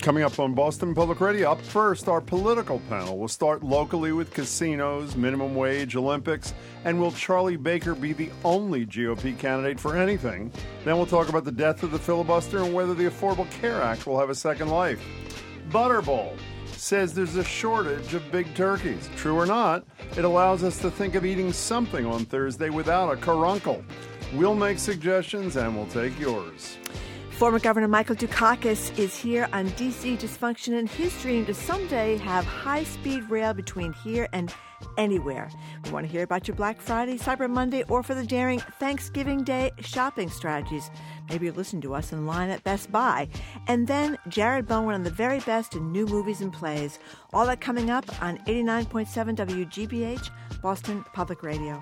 Coming up on Boston Public Radio, up first, our political panel will start locally with casinos, minimum wage, Olympics, and will Charlie Baker be the only GOP candidate for anything? Then we'll talk about the death of the filibuster and whether the Affordable Care Act will have a second life. Butterball says there's a shortage of big turkeys. True or not, it allows us to think of eating something on Thursday without a caruncle. We'll make suggestions and we'll take yours. Former Governor Michael Dukakis is here on D.C. dysfunction and his dream to someday have high-speed rail between here and anywhere. We want to hear about your Black Friday, Cyber Monday, or for the daring Thanksgiving Day shopping strategies. Maybe you'll listen to us in line at Best Buy. And then Jared Bowen on the very best in new movies and plays. All that coming up on 89.7 WGBH, Boston Public Radio.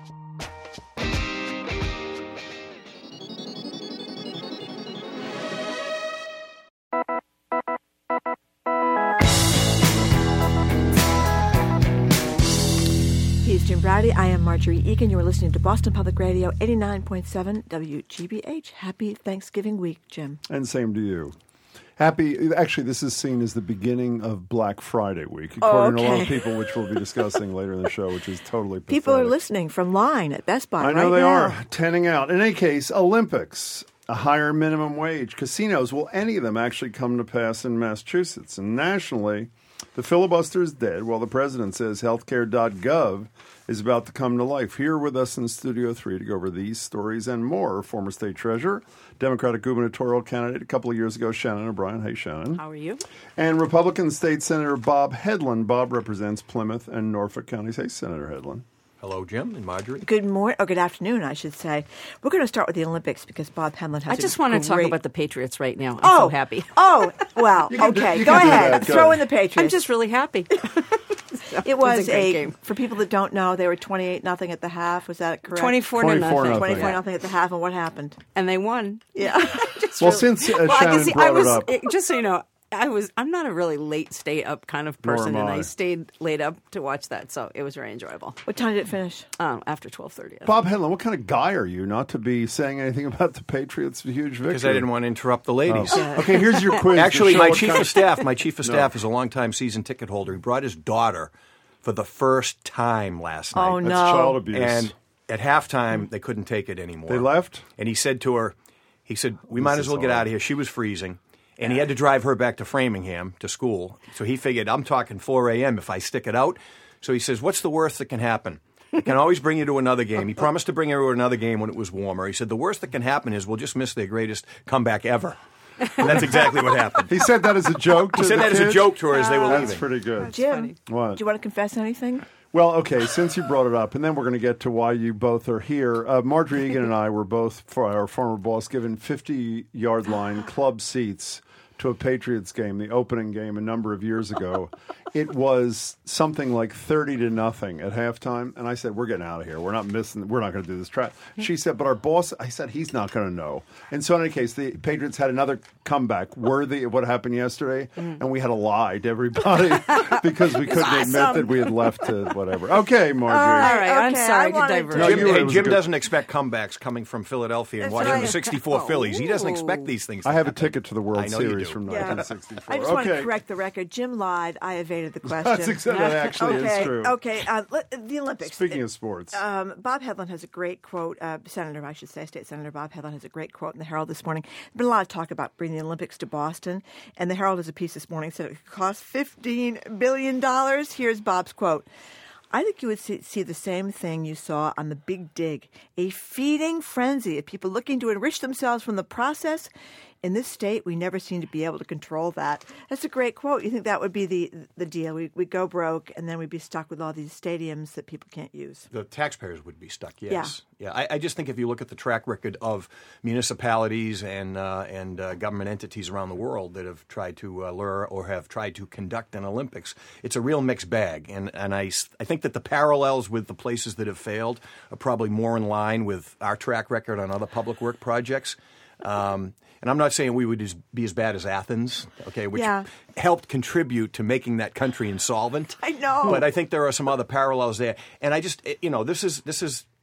He's Jim Browdy. I am Marjorie Egan. You are listening to Boston Public Radio, 89.7 WGBH. Happy Thanksgiving week, Jim. And same to you. Actually, this is seen as the beginning of Black Friday week, according to a lot of people, which we'll be discussing later in the show, which is totally pathetic. People are listening from line at Best Buy right now. I know they are, tanning out. In any case, Olympics, a higher minimum wage, casinos, will any of them actually come to pass in Massachusetts? And nationally, the filibuster is dead, while the president says healthcare.gov is about to come to life. Here with us in Studio 3 to go over these stories and more, former state treasurer, Democratic gubernatorial candidate a couple of years ago, Shannon O'Brien. Hey, Shannon. How are you? And Republican State Senator Bob Hedlund. Bob represents Plymouth and Norfolk counties. Hey, Senator Hedlund. Hello, Jim and Marjorie. Good morning, or good afternoon, I should say. We're going to start with the Olympics because Bob Hedlund has I just want to talk about the Patriots right now. I'm so happy. Oh, well, okay. Go ahead. Throw in the Patriots. I'm just really happy. It was a great game. For people that don't know, they were 28-0 at the half. Was that correct? 24-0. 24-0 at the half. And what happened? And they won. Yeah. Since Shannon brought it up. Just so you know, I'm not a really late stay up kind of person, and I stayed late up to watch that, so it was very enjoyable. What time did it finish? After 12:30. Bob Hedlund, what kind of guy are you not to be saying anything about the Patriots' huge victory? Because I didn't want to interrupt the ladies. Oh. Okay, here's your quiz. Actually, my chief of staff is a longtime season ticket holder. He brought his daughter for the first time last night. Oh, no. That's child abuse. And at halftime, they couldn't take it anymore. They left? And he said to her, we might as well get out of here. She was freezing. And he had to drive her back to Framingham to school. So he figured, I'm talking 4 a.m. if I stick it out. So he says, what's the worst that can happen? I can always bring you to another game. He promised to bring her to another game when it was warmer. He said, the worst that can happen is we'll just miss their greatest comeback ever. And that's exactly what happened. He said that as a joke to He said that as a joke to her as they were leaving. That's pretty good. Jim, what? Do you want to confess anything? Well, okay, since you brought it up, and then we're going to get to why you both are here. Marjorie Egan and I were both, for our former boss, given 50-yard line club seats to a Patriots game, the opening game a number of years ago. It was something like 30-0 at halftime, and I said, we're getting out of here. We're not going to do this track. She said, but our boss, I said, he's not going to know. And so in any case, the Patriots had another comeback worthy of what happened yesterday, and we had to lie to everybody because we couldn't admit that we had left to whatever. Okay, Marjorie. All right, I'm sorry to divert. Jim doesn't expect comebacks coming from Philadelphia and watching the 64 Phillies. He doesn't expect these things to happen. I have a ticket to the World Series from 1964. I just want to correct the record. Jim lied. I evaded the question. That's exactly that actually is true. Okay, the Olympics. Speaking of sports. Bob Hedlund has a great quote. Senator, I should say, State Senator Bob Hedlund has a great quote in the Herald this morning. There's been a lot of talk about bringing the Olympics to Boston, and the Herald has a piece this morning that said it could cost $15 billion. Here's Bob's quote. I think you would see the same thing you saw on the Big Dig, a feeding frenzy of people looking to enrich themselves from the process. In this state, we never seem to be able to control that. That's a great quote. You think that would be the deal? We'd go broke, and then we'd be stuck with all these stadiums that people can't use. The taxpayers would be stuck, yes. Yeah. I just think if you look at the track record of municipalities and government entities around the world that have tried to lure or have tried to conduct an Olympics, it's a real mixed bag. And I think that the parallels with the places that have failed are probably more in line with our track record on other public work projects. And I'm not saying we would be as bad as Athens, okay, which helped contribute to making that country insolvent. I know. But I think there are some other parallels there. And I just, this is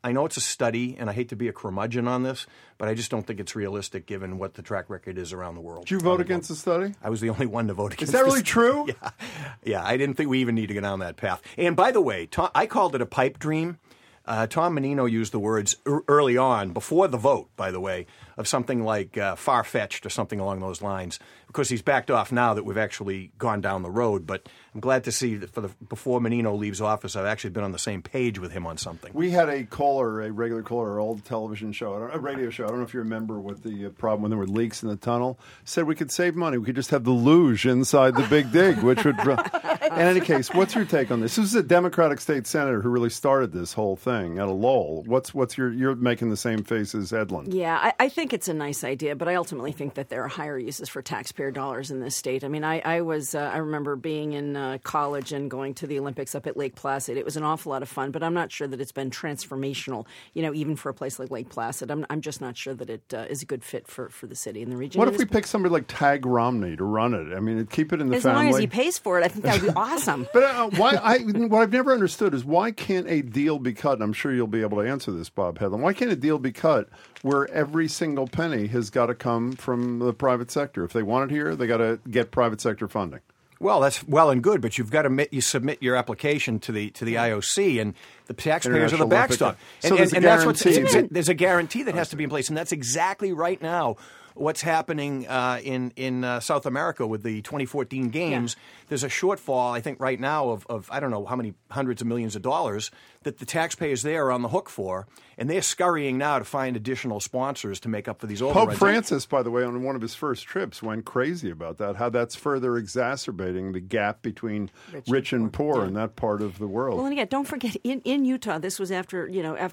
I know it's a study, and I hate to be a curmudgeon on this, but I just don't think it's realistic given what the track record is around the world. Did you vote against the study? I was the only one to vote against. Is that really true? Yeah. I didn't think we even need to go down that path. And by the way, I called it a pipe dream. Tom Menino used the words early on, before the vote, by the way, of something like far-fetched or something along those lines. Of course, he's backed off now that we've actually gone down the road, but I'm glad to see that before Menino leaves office, I've actually been on the same page with him on something. We had a regular caller, an old television show, a radio show. I don't know if you remember what the problem when there were leaks in the tunnel. Said we could save money. We could just have the luge inside the Big Dig, which would. In any case, what's your take on this? This is a Democratic state senator who really started this whole thing out of Lowell. What's you're making the same face as Edlund? Yeah, I think it's a nice idea, but I ultimately think that there are higher uses for taxpayer dollars in this state. I mean, I remember being in college and going to the Olympics up at Lake Placid. It was an awful lot of fun, but I'm not sure that it's been transformational, even for a place like Lake Placid. I'm just not sure that it is a good fit for the city and the region. What if we pick somebody like Tag Romney to run it? I mean, keep it in the as family. As long as he pays for it, I think that would be awesome. But what I've never understood is why can't a deal be cut, and I'm sure you'll be able to answer this, Bob Hedlund, why can't a deal be cut where every single penny has got to come from the private sector? If they want it here, they got to get private sector funding. Well, that's well and good, but you've got to submit your application to the IOC, and the taxpayers are the backstop. So and there's a guarantee that has to be in place, and that's exactly right now what's happening in South America with the 2014 games. Yeah. There's a shortfall, I think, right now of I don't know how many hundreds of millions of dollars that the taxpayers there are on the hook for, and they're scurrying now to find additional sponsors to make up for these overruns. Pope Francis, by the way, on one of his first trips, went crazy about that, how that's further exacerbating the gap between rich and poor in that part of the world. Well, and again, don't forget, in Utah, this was after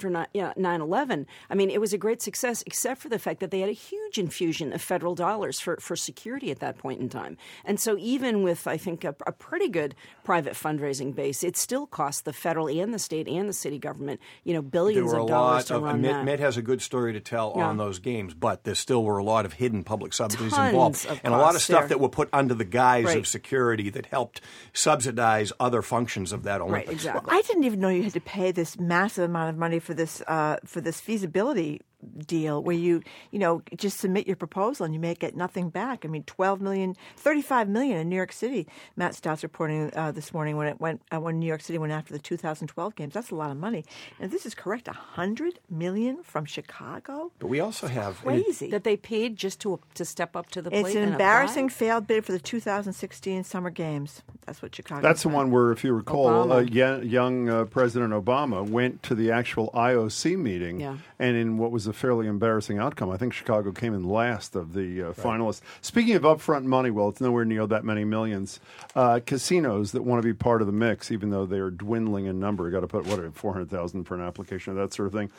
9/11. I mean, it was a great success, except for the fact that they had a huge infusion of federal dollars for security at that point in time. And so even with, I think, a pretty good private fundraising base, it still cost the federal and the state and the city government, billions of dollars to run that. Mitt has a good story to tell on those games, but there still were a lot of hidden public subsidies Tons involved, of and a lot of stuff there. that were put under the guise of security that helped subsidize other functions of that Olympics. Right, exactly. Well, I didn't even know you had to pay this massive amount of money for this feasibility deal where you just submit your proposal and you may get nothing back. I mean, $12 million, $35 million in New York City. Matt Stott's reporting this morning when New York City went after the 2012 games. That's a lot of money. And if this is correct, $100 million from Chicago. But we also have crazy that they paid just to step up to the plate. It's an embarrassing failed bid for the 2016 Summer Games. That's what Chicago. That's the one where, if you recall, young President Obama went to the actual IOC meeting, and in what was a fairly embarrassing outcome, I think Chicago came in last of the finalists. Speaking of upfront money, well, it's nowhere near that many millions. Casinos that want to be part of the mix, even though they are dwindling in number, you got to put $400,000 for an application, that sort of thing.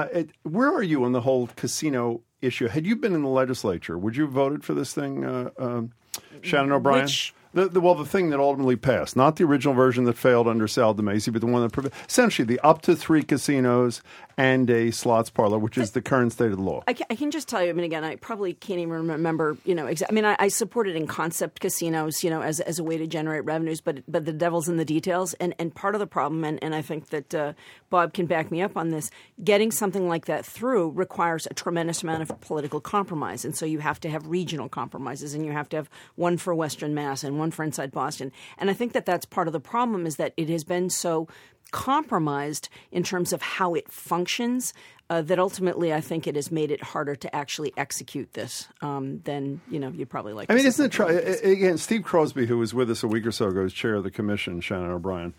Where are you on the whole casino issue? Had you been in the legislature, would you have voted for this thing, Shannon O'Brien? The thing that ultimately passed, not the original version that failed under Sal DeMacy, but the one that essentially the up to 3 casinos and a slots parlor, which is the current state of the law. I can just tell you. I mean, again, I probably can't even remember. I mean, I supported in concept casinos, as a way to generate revenues, but the devil's in the details. And part of the problem, and I think that Bob can back me up on this, getting something like that through requires a tremendous amount of political compromise, and so you have to have regional compromises, and you have to have one for Western Mass and one for inside Boston. And I think that that's part of the problem, is that it has been so compromised in terms of how it functions that ultimately I think it has made it harder to actually execute this than you'd probably like. I mean, isn't it again? Steve Crosby, who was with us a week or so ago as chair of the commission, Shannon O'Brien,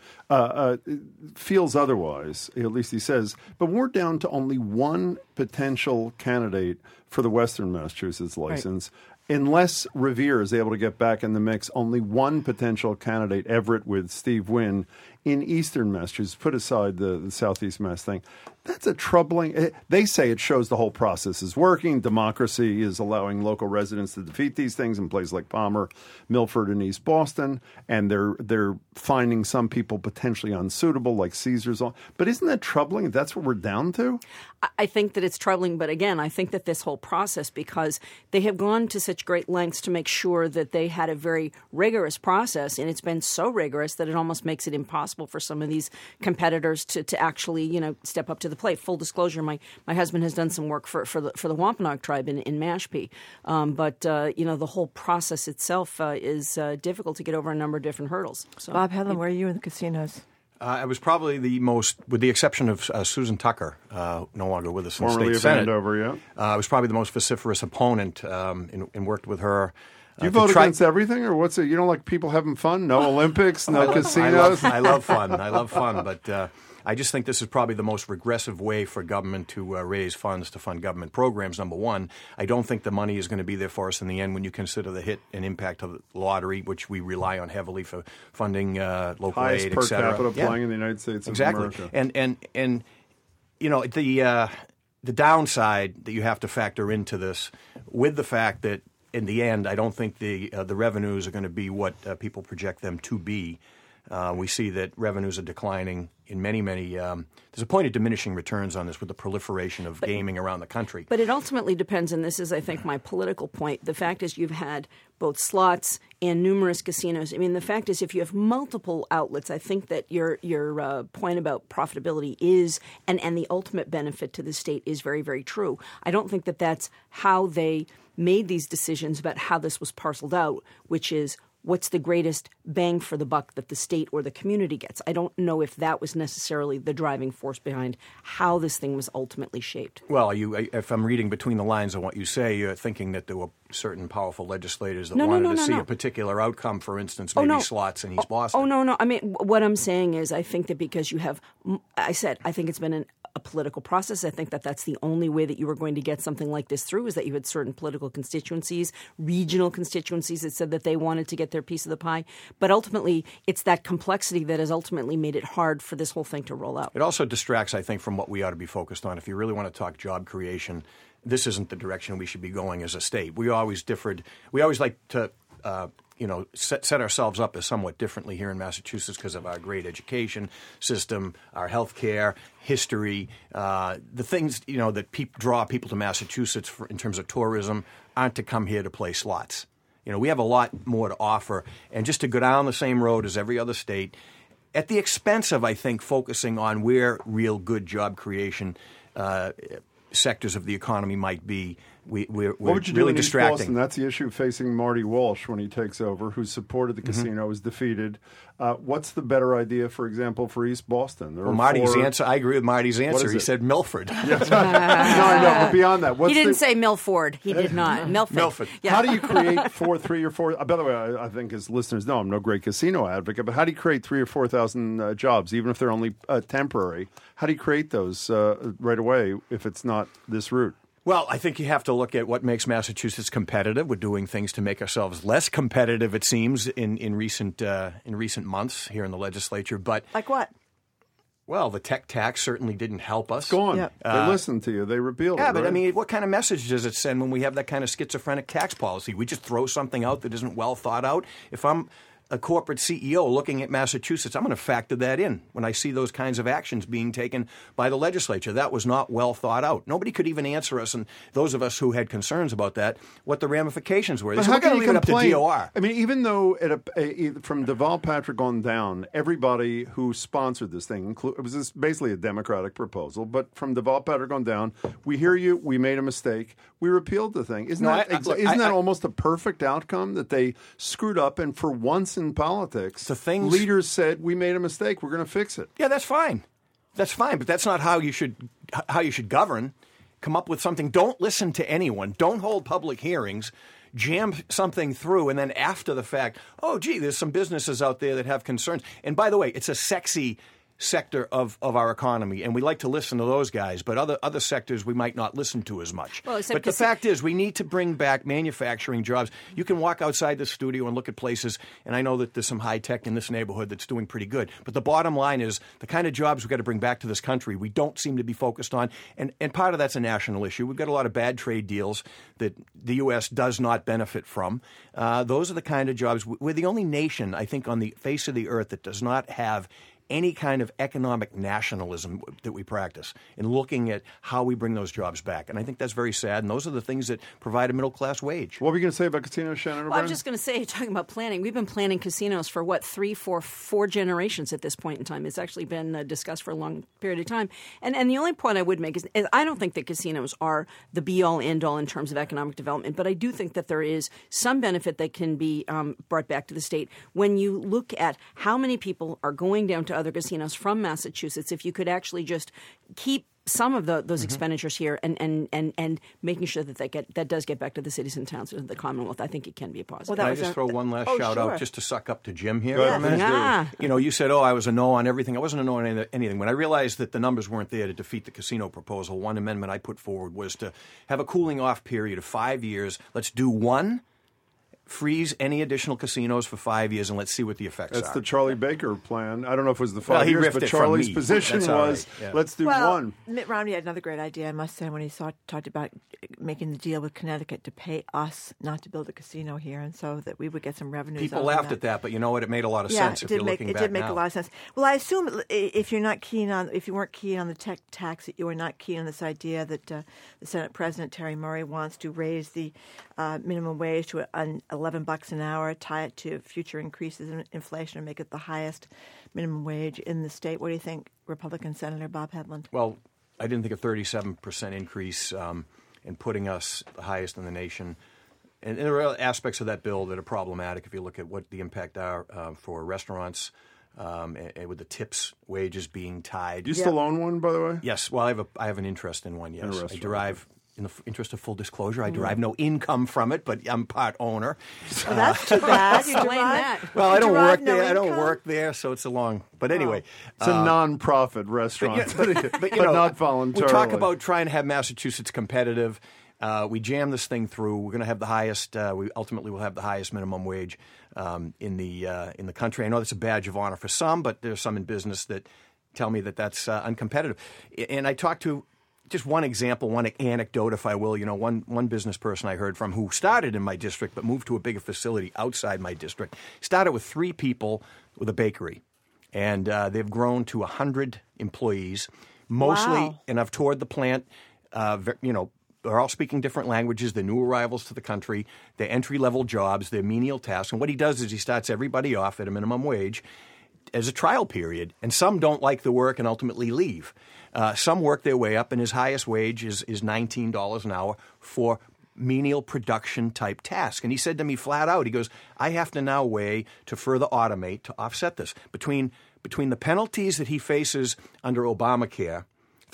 feels otherwise. At least he says. But we're down to only one potential candidate for the Western Massachusetts license. Right. Unless Revere is able to get back in the mix, only one potential candidate, Everett with Steve Wynn, in Eastern Massachusetts. Put aside the Southeast Mass thing. That's a troubling. They say it shows the whole process is working. Democracy is allowing local residents to defeat these things in places like Palmer, Milford, and East Boston, and they're finding some people potentially unsuitable, like Caesars. But isn't that troubling? That's what we're down to. I think that it's troubling, but again, I think that this whole process, because they have gone to such great lengths to make sure that they had a very rigorous process, and it's been so rigorous that it almost makes it impossible impossible for some of these competitors to actually, step up to the plate. Full disclosure, my husband has done some work for the Wampanoag tribe in Mashpee. But the whole process itself is difficult to get over a number of different hurdles. So, Bob Hedlund, where are you in the casinos? I was probably the most, with the exception of Susan Tucker, no longer with us in the Formerly state of Senate. Andover, yeah. I was probably the most vociferous opponent and worked with her. Do you vote against everything, or what's it? You don't like people having fun? No Olympics, no casinos? I love fun, but I just think this is probably the most regressive way for government to raise funds to fund government programs, number one. I don't think the money is going to be there for us in the end when you consider the hit and impact of the lottery, which we rely on heavily for funding local Highest aid, per et cetera. capita playing in the United States of America. And the downside that you have to factor into this, with the fact that in the end, I don't think the revenues are going to be what people project them to be. We see that revenues are declining in many. There's a point of diminishing returns on this with the proliferation of gaming around the country. But it ultimately depends, and this is, I think, my political point. The fact is you've had both slots and numerous casinos. I mean, the fact is if you have multiple outlets, I think that your point about profitability is, and the ultimate benefit to the state is very, very true. I don't think that that's how they made these decisions about how this was parceled out, which is what's the greatest bang for the buck that the state or the community gets. I don't know if that was necessarily the driving force behind how this thing was ultimately shaped. Well, if I'm reading between the lines on what you say, you're thinking that there were certain powerful legislators that wanted to see a particular outcome, for instance, maybe slots in East Boston. No. I mean, what I'm saying is I think that because you have – I think it's been a political process. I think that that's the only way that you were going to get something like this through is that you had certain political constituencies, regional constituencies that said that they wanted to get their piece of the pie. But ultimately, it's that complexity that has ultimately made it hard for this whole thing to roll out. It also distracts, I think, from what we ought to be focused on. If you really want to talk job creation, this isn't the direction we should be going as a state. We always differed. We always like to set ourselves up as somewhat differently here in Massachusetts because of our great education system, our health care, history, the things that draw people to Massachusetts in terms of tourism aren't to come here to play slots. We have a lot more to offer, and just to go down the same road as every other state, at the expense of, I think, focusing on where real good job creation sectors of the economy might be. We're what would you really do in distracting. East Boston? That's the issue facing Marty Walsh when he takes over, who supported the casino, is defeated. What's the better idea, for example, for East Boston? Well, Marty's answer, I agree with Marty's answer. He said Milford. Yes. No, I know, but beyond that, he didn't say Milford. He did not. Milford. Yeah. How do you create 3 or 4? By the way, I think as listeners know, I'm no great casino advocate, but how do you create 3,000 or 4,000 jobs, even if they're only temporary? How do you create those right away if it's not this route? Well, I think you have to look at what makes Massachusetts competitive. We're doing things to make ourselves less competitive, it seems, in recent months here in the legislature. But like what? Well, the tech tax certainly didn't help us. It's gone. Yep. They listened to you. They repealed it. Yeah, but right? I mean, what kind of message does it send when we have that kind of schizophrenic tax policy? We just throw something out that isn't well thought out. If I'm a corporate CEO looking at Massachusetts, I'm going to factor that in when I see those kinds of actions being taken by the legislature. That was not well thought out. Nobody could even answer us, and those of us who had concerns about that, what the ramifications were. But so how we're going to leave it up to DOR. I mean, even though from Deval Patrick on down, everybody who sponsored this thing, it was basically a Democratic proposal, but from Deval Patrick on down, we hear you, we made a mistake, we repealed the thing. Isn't that almost a perfect outcome that they screwed up, and for once in politics, leaders said, we made a mistake, we're going to fix it. Yeah, that's fine. That's fine, but that's not how you should govern. Come up with something. Don't listen to anyone. Don't hold public hearings. Jam something through, and then after the fact, oh, gee, there's some businesses out there that have concerns. And by the way, it's a sexy sector of our economy, and we like to listen to those guys, but other sectors we might not listen to as much. Well, but the fact is, we need to bring back manufacturing jobs. You can walk outside the studio and look at places, and I know that there's some high tech in this neighborhood that's doing pretty good. But the bottom line is, the kind of jobs we've got to bring back to this country, we don't seem to be focused on, and part of that's a national issue. We've got a lot of bad trade deals that the U.S. does not benefit from. Those are the kind of jobs. We're the only nation, I think, on the face of the earth that does not have any kind of economic nationalism that we practice in looking at how we bring those jobs back. And I think that's very sad. And those are the things that provide a middle-class wage. What were you going to say about casinos, Shannon? Well, I was just going to say, talking about planning, we've been planning casinos for, 4 generations at this point in time. It's actually been discussed for a long period of time. And the only point I would make is I don't think that casinos are the be-all, end-all in terms of economic development, but I do think that there is some benefit that can be brought back to the state when you look at how many people are going down to other casinos from Massachusetts. If you could actually just keep some of those expenditures here and making sure that does get back to the cities and towns of the Commonwealth, I think it can be a positive. Can I just throw one last shout out just to suck up to Jim here? Go ahead. Yeah. You know, you said, I was a no on everything. I wasn't a no on anything. When I realized that the numbers weren't there to defeat the casino proposal, one amendment I put forward was to have a cooling off period of 5 years. Let's do one. Freeze any additional casinos for 5 years, and let's see what the effects are. That's the Charlie Baker plan. I don't know if it was the 5 he years, riffed but it from Charlie's me. position That's all was, right, yeah. let's do one. Mitt Romney had another great idea, I must say, when he talked about making the deal with Connecticut to pay us not to buld a casino here, and so that we would get some revenues. People laughed at that, but you know what? It made a lot of sense if you're looking back now. It did make a lot of sense. Well, I assume if you weren't keen on the tech tax, that you were not keen on this idea that the Senate President Terry Murray wants to raise the minimum wage to $11 an hour, tie it to future increases in inflation, and make it the highest minimum wage in the state. What do you think, Republican Senator Bob Hedlund? Well, I didn't think a 37% increase in putting us the highest in the nation. And there are aspects of that bill that are problematic if you look at what the impact are for restaurants and with the tips wages being tied. Do you still own one, by the way? Yes. Well, I have an interest in one, yes. I derive, in the interest of full disclosure, I Mm-hmm. derive no income from it, but I'm part owner. Well, that's too bad. You Explain that. Well, I don't derive work no there. I don't income? work there, so it's a long. But anyway, It's a non-profit restaurant, but you know, not voluntarily. We talk about trying to have Massachusetts competitive. We jam this thing through. We're going to have the highest. We ultimately will have the highest minimum wage in the country. I know that's a badge of honor for some, but there's some in business that tell me that that's uncompetitive. And I talked to. Just one example, one anecdote, if I will. You know, one business person I heard from who started in my district but moved to a bigger facility outside my district. Started with 3 people with a bakery, and they've grown to 100 employees, mostly. Wow. And I've toured the plant. You know, they're all speaking different languages. They're new arrivals to the country. They're entry-level jobs. They're menial tasks. And what he does is he starts everybody off at a minimum wage as a trial period, and some don't like the work and ultimately leave. Some work their way up, and his highest wage is $19 an hour for menial production type task. And he said to me flat out, he goes, I have to now weigh to further automate to offset this. Between the penalties that he faces under Obamacare,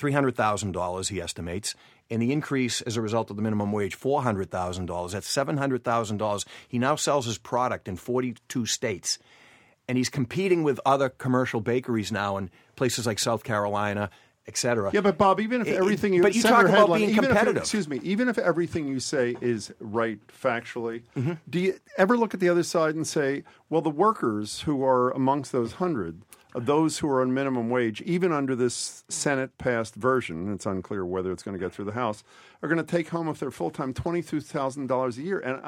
$300,000 he estimates, and the increase as a result of the minimum wage, $400,000, that's $700,000. He now sells his product in 42 states. And he's competing with other commercial bakeries now in places like South Carolina, et cetera. Yeah, but Bob, even if everything you but you Senator talk about Hedlund, being even if- competitive. excuse me, even if everything you say is right factually, do you ever look at the other side and say, well, the workers who are amongst those 100, those who are on minimum wage, even under this Senate-passed version, it's unclear whether it's going to get through the House, are going to take home, if they're full-time, $22,000 a year. And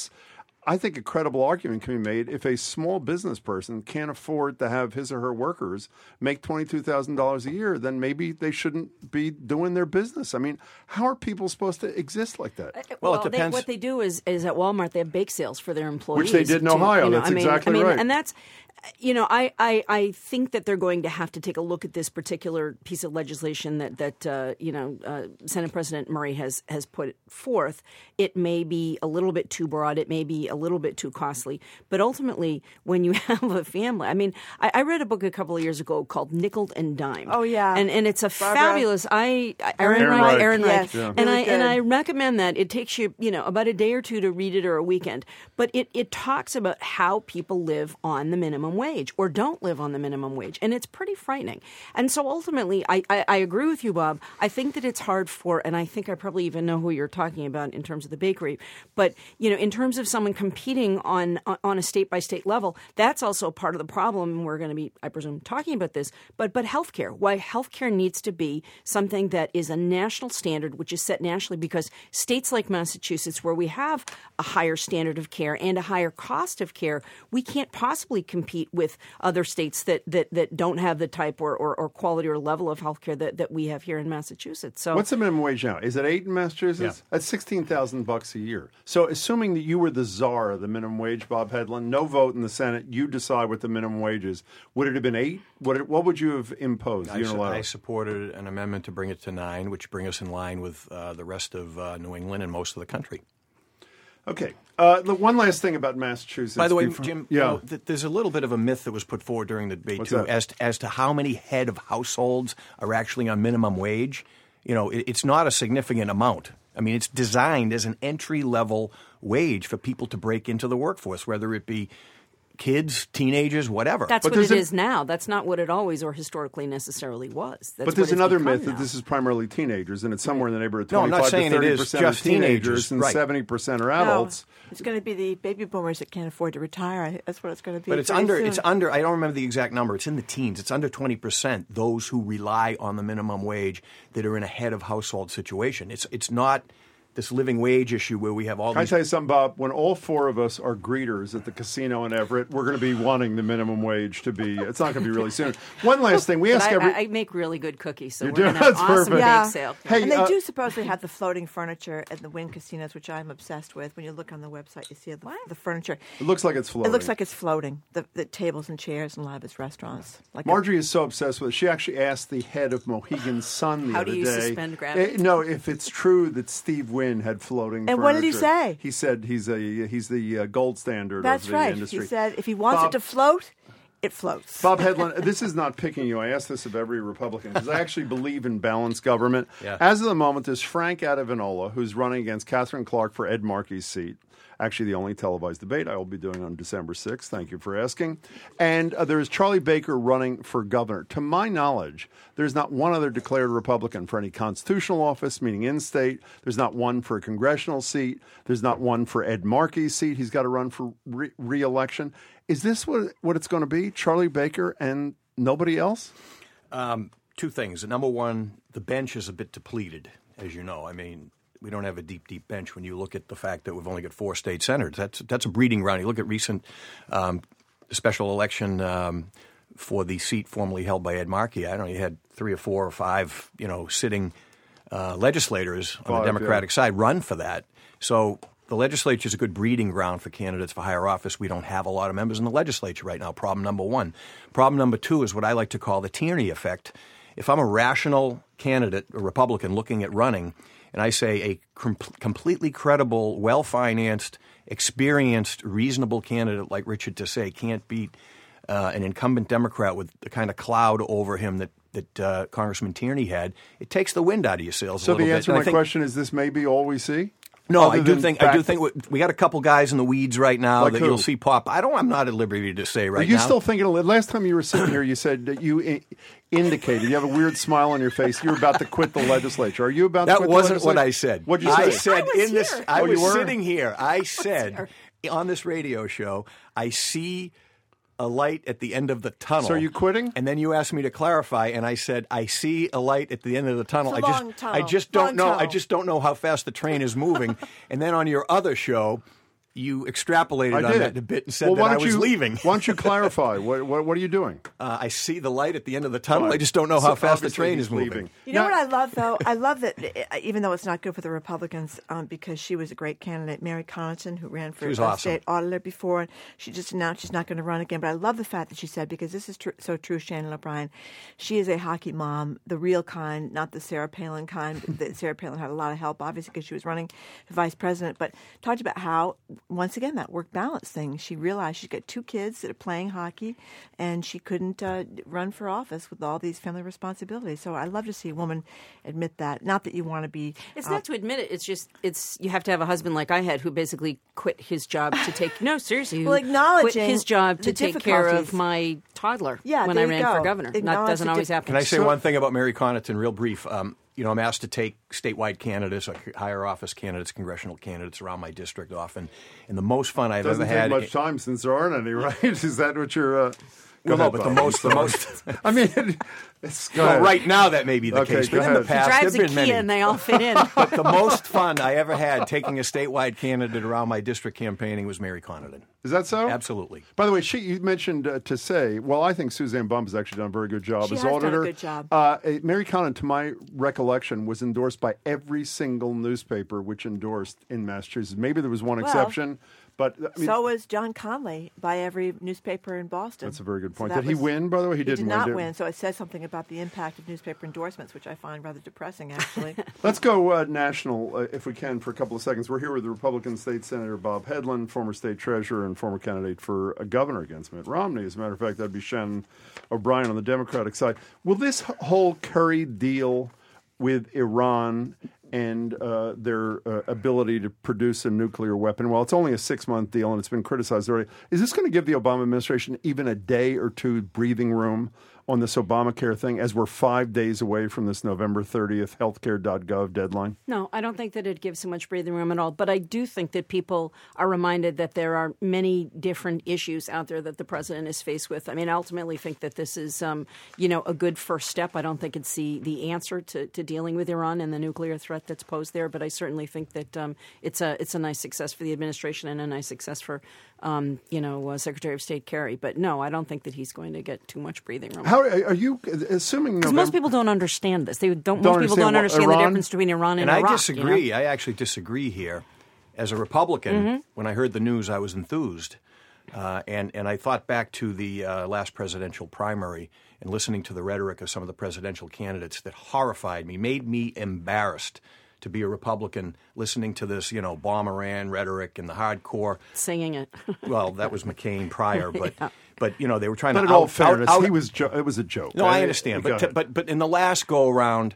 I think a credible argument can be made if a small business person can't afford to have his or her workers make $22,000 a year, then maybe they shouldn't be doing their business. I mean, how are people supposed to exist like that? Well, it depends. What they do is at Walmart they have bake sales for their employees, Which they did in Ohio. That's exactly right. And that's, you know, I think that they're going to have to take a look at this particular piece of legislation that Senate President Murray has put forth. It may be a little bit too broad. It may be a little bit too costly. But ultimately, when you have a family, I mean, I read a book a couple of years ago called Nickel and Dime. Oh, yeah. and it's a Barbara. fabulous. Aaron Reich. Reich. Yes, yeah. And Really I good. recommend that. It takes you about a day or two to read it or a weekend, but it talks about how people live on the minimum wage or don't live on the minimum wage, and it's pretty frightening. And so ultimately, I agree with you, Bob. I think that it's hard for, and I think I probably even know who you're talking about in terms of the bakery, but in terms of someone competing on a state by state level, that's also part of the problem. And we're going to be, I presume, talking about this. But healthcare, why healthcare needs to be something that is a national standard, which is set nationally, because states like Massachusetts, where we have a higher standard of care and a higher cost of care, we can't possibly compete compete with other states that don't have the type or quality or level of healthcare that we have here in Massachusetts. So what's the minimum wage now? Is it 8 in Massachusetts? Yeah. That's $16,000 a year. So assuming that you were the czar of the minimum wage, Bob Hedlund, no vote in the Senate, you decide what the minimum wage is. Would it have been 8? What would you have imposed? I supported an amendment to bring it to 9, which bring us in line with the rest of New England and most of the country. Okay. One last thing about Massachusetts. By the way, Jim, there's a little bit of a myth that was put forward during the debate, What's too, that? as to how many head of households are actually on minimum wage. It's not a significant amount. I mean, it's designed as an entry-level wage for people to break into the workforce, whether it be kids, teenagers, whatever. That's what it is now. That's not what it always or historically necessarily was. That's but there's another myth now. that this is primarily teenagers, and it's somewhere in the neighborhood of No, I'm 25 not saying to 30% it is are just teenagers and right. 70% are adults. No, it's going to be the baby boomers that can't afford to retire. That's what it's going to be. But it's under. I don't remember the exact number. It's in the teens. It's under 20%. Those who rely on the minimum wage that are in a head of household situation. It's not this living wage issue where we have all Can I these. tell you something, Bob? When all 4 of us are greeters at the casino in Everett, we're going to be wanting the minimum wage to be. It's not going to be really soon. One last thing, we ask I make really good cookies, so You we're do? going to have That's awesome perfect. bake sale. Hey, and they do supposedly have the floating furniture at the Wynn casinos, which I'm obsessed with. When you look on the website, you see the furniture. It looks like it's floating. It looks like it's floating. The tables and chairs in a lot of its restaurants. Like Marjorie is so obsessed with it. She actually asked the head of Mohegan Sun the How other do you day. suspend gravity? No, if it's true that Steve Wynn had floating And furniture. what did he say? He said he's the gold standard That's of the right. industry. He said if he wants Bob- it to float, it floats. Bob Hedlund, this is not picking you. I ask this of every Republican because I actually believe in balanced government. Yeah. As of the moment, there's Frank Adavinola, who's running against Catherine Clark for Ed Markey's seat. Actually, the only televised debate I will be doing on December 6th. Thank you for asking. And there is Charlie Baker running for governor. To my knowledge, there's not one other declared Republican for any constitutional office, meaning in-state. There's not one for a congressional seat. There's not one for Ed Markey's seat. He's got to run for re-election. Is this what it's going to be, Charlie Baker and nobody else? 2 things. Number one, the bench is a bit depleted, as you know. I mean, we don't have a deep, deep bench when you look at the fact that we've only got 4 state senators. That's a breeding ground. You look at recent special election for the seat formerly held by Ed Markey. I don't know, you had 3 or 4 or 5, sitting legislators on the Democratic side run for that. So the legislature is a good breeding ground for candidates for higher office. We don't have a lot of members in the legislature right now. Problem number 1. Problem number 2 is what I like to call the Tierney effect. If I'm a rational candidate, a Republican looking at running, and I say a completely credible, well-financed, experienced, reasonable candidate like Richard Tassay can't beat an incumbent Democrat with the kind of cloud over him that Congressman Tierney had, it takes the wind out of your sails a little bit. So the answer to my question is this may be all we see? No, I do think we got a couple guys in the weeds right now Like that who? you'll see pop. I'm not at liberty to say right Are you now. still thinking? Last time you were sitting here, you said that you indicated you have a weird smile on your face. You're about to quit the legislature. Are you about to That quit wasn't the what legislature? I said. What'd you say? I said I was in this. here. I Oh, you was were? sitting here. I said on this radio show, I see a light at the end of the tunnel. So are you quitting? And then you asked me to clarify, and I said, I see a light at the end of the tunnel. It's a long tunnel. I just don't Long know. I tunnel. just don't know how fast the train is moving. And then on your other show, you extrapolated I on did. that a bit and said Well, that why I don't was you, leaving. Why don't you clarify? What are you doing? I see the light at the end of the tunnel. Fine. I just don't know So how fast the obviously train he's is moving. leaving. You know what I love, though? I love that, even though it's not good for the Republicans, because she was a great candidate, Mary Connaughton, who ran for was awesome. state auditor before, and she just announced she's not going to run again. But I love the fact that she said, because this is so true, Shannon O'Brien, she is a hockey mom, the real kind, not the Sarah Palin kind. Sarah Palin had a lot of help, obviously, because she was running for vice president, but talked about how, once again, that work balance thing. She realized she's got 2 kids that are playing hockey, and she couldn't run for office with all these family responsibilities. So I love to see a woman admit that. Not that you want to be. It's not to admit it. It's just you have to have a husband like I had who basically quit his job to take seriously. Well, who acknowledging quit his job to the take care of difficulties. my toddler Yeah, when there I you ran go. for governor. That Acknowledge doesn't the always diff- happen. Can I say one thing about Mary Connaughton, real brief? I'm asked to take statewide candidates, like higher office candidates, congressional candidates around my district often. And the most fun I've Doesn't ever take had. much time since there aren't any, right? Is that what you're? Go Well, ahead, no, but Bob. the most. I mean, it's go Well, ahead. right now that may be the Okay, case, go but in the ahead. past Drives there've a been Kia many. and they all fit in. But the most fun I ever had taking a statewide candidate around my district campaigning was Mary Connaughton. Is that so? Absolutely. By the way, you mentioned to say, well, I think Suzanne Bump has actually done a very good job She as has done a auditor. good job. Mary Connaughton, to my recollection, was endorsed by every single newspaper which endorsed in Massachusetts. Maybe there was one exception, but I mean, So was John Conley by every newspaper in Boston. that's a very good point. So Did he win, by the way? He He did didn't not win. win, so it says something about the impact of newspaper endorsements, which I find rather depressing, actually. Let's go national, if we can, for a couple of seconds. We're here with the Republican State Senator Bob Hedlund, former state treasurer and former candidate for a governor against Mitt Romney. As a matter of fact, that'd be Shannon O'Brien on the Democratic side. Will this whole Kerry deal with Iran and their ability to produce a nuclear weapon, well, it's only a 6-month deal and it's been criticized already, is this going to give the Obama administration even a day or two breathing room on this Obamacare thing as we're 5 days away from this November 30th healthcare.gov deadline? No, I don't think that it gives so much breathing room at all. But I do think that people are reminded that there are many different issues out there that the president is faced with. I mean, I ultimately think that this is, a good first step. I don't think it's the answer to dealing with Iran and the nuclear threat that's posed there. But I certainly think that it's a nice success for the administration and a nice success for, Secretary of State Kerry. But no, I don't think that he's going to get too much breathing room. How are you assuming? Because most people don't understand this. Most people understand don't understand the Iran? difference between Iran and And Iraq. I disagree. You know? I actually disagree here. As a Republican, when I heard the news, I was enthused. And I thought back to the last presidential primary and listening to the rhetoric of some of the presidential candidates that horrified me, made me embarrassed to be a Republican listening to this, bomb Iran rhetoric and the hardcore. Singing it. Well, that was McCain prior, but they were trying But to in all fairness, it was a joke. No, I understand. But in the last go-around,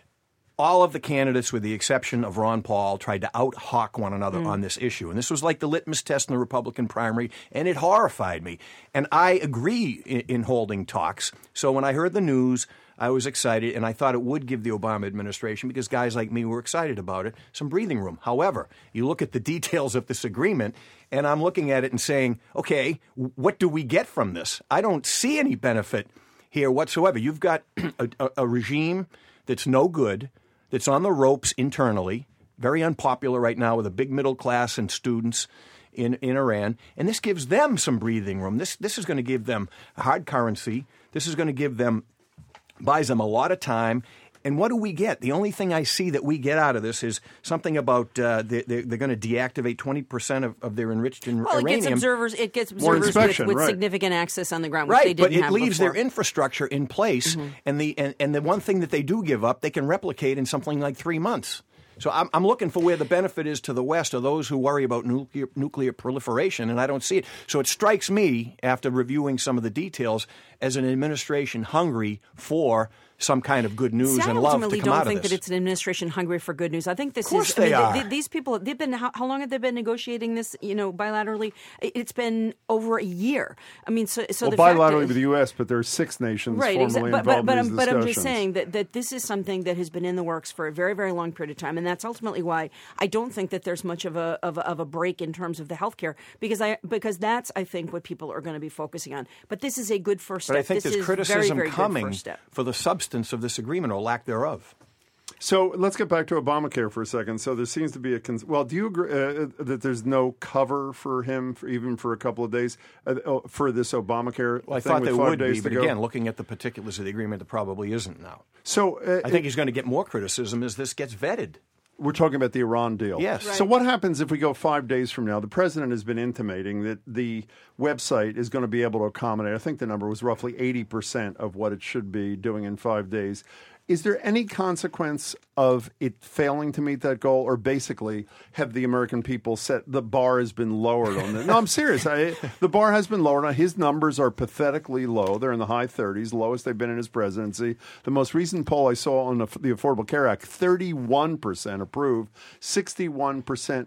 all of the candidates, with the exception of Ron Paul, tried to out-hawk one another on this issue. And this was like the litmus test in the Republican primary, and it horrified me. And I agree in holding talks. So when I heard the news, I was excited, and I thought it would give the Obama administration, because guys like me were excited about it, some breathing room. However, you look at the details of this agreement, and I'm looking at it and saying, okay, what do we get from this? I don't see any benefit here whatsoever. You've got a regime that's no good, that's on the ropes internally, very unpopular right now with a big middle class and students in Iran, and this gives them some breathing room. This is going to give them hard currency. This is going to buys them a lot of time. And what do we get? The only thing I see that we get out of this is something about they're going to deactivate 20% of their enriched uranium. Well, it gets observers inspection, with right. significant access on the ground, which they Right, but didn't it have leaves before. their infrastructure in place, and the one thing that they do give up, they can replicate in something like 3 months. So I'm looking for where the benefit is to the West, or those who worry about nuclear proliferation, and I don't see it. So it strikes me, after reviewing some of the details, as an administration hungry for some kind of good news and love to come out of this. I ultimately don't think that it's an administration hungry for good news. I think this Of course is. they are. These people, they've been. How long have they been negotiating this? Bilaterally. It's been over a year. I mean, so Well, the bilaterally fact with the U.S., but there are 6 nations right, formally involved in these but I'm just discussions. saying that this is something that has been in the works for a very, very long period of time, and that's ultimately why I don't think that there's much of a break in terms of the healthcare, because that's, I think, what people are going to be focusing on. But this is a good first step. But I think this there's is criticism very, very coming good first step. for the substance of this agreement, or lack thereof. So let's get back to Obamacare for a second. So there seems to be do you agree that there's no cover for him even for a couple of days for this Obamacare Well, I thing thought with there 5 would days be, to but go? again, looking at the particulars of the agreement, there probably isn't now. So I think he's going to get more criticism as this gets vetted. we're talking about the Iran deal. Yes. So what happens if we go 5 days from now? The president has been intimating that the website is going to be able to accommodate, I think the number was roughly 80% of what it should be doing in 5 days. Is there any consequence of it failing to meet that goal, or basically have the American people set the bar has been lowered on this? No, I'm serious. The bar has been lowered. His numbers are pathetically low. They're in the high 30s, lowest they've been in his presidency. The most recent poll I saw on the Affordable Care Act, 31% approved, 61%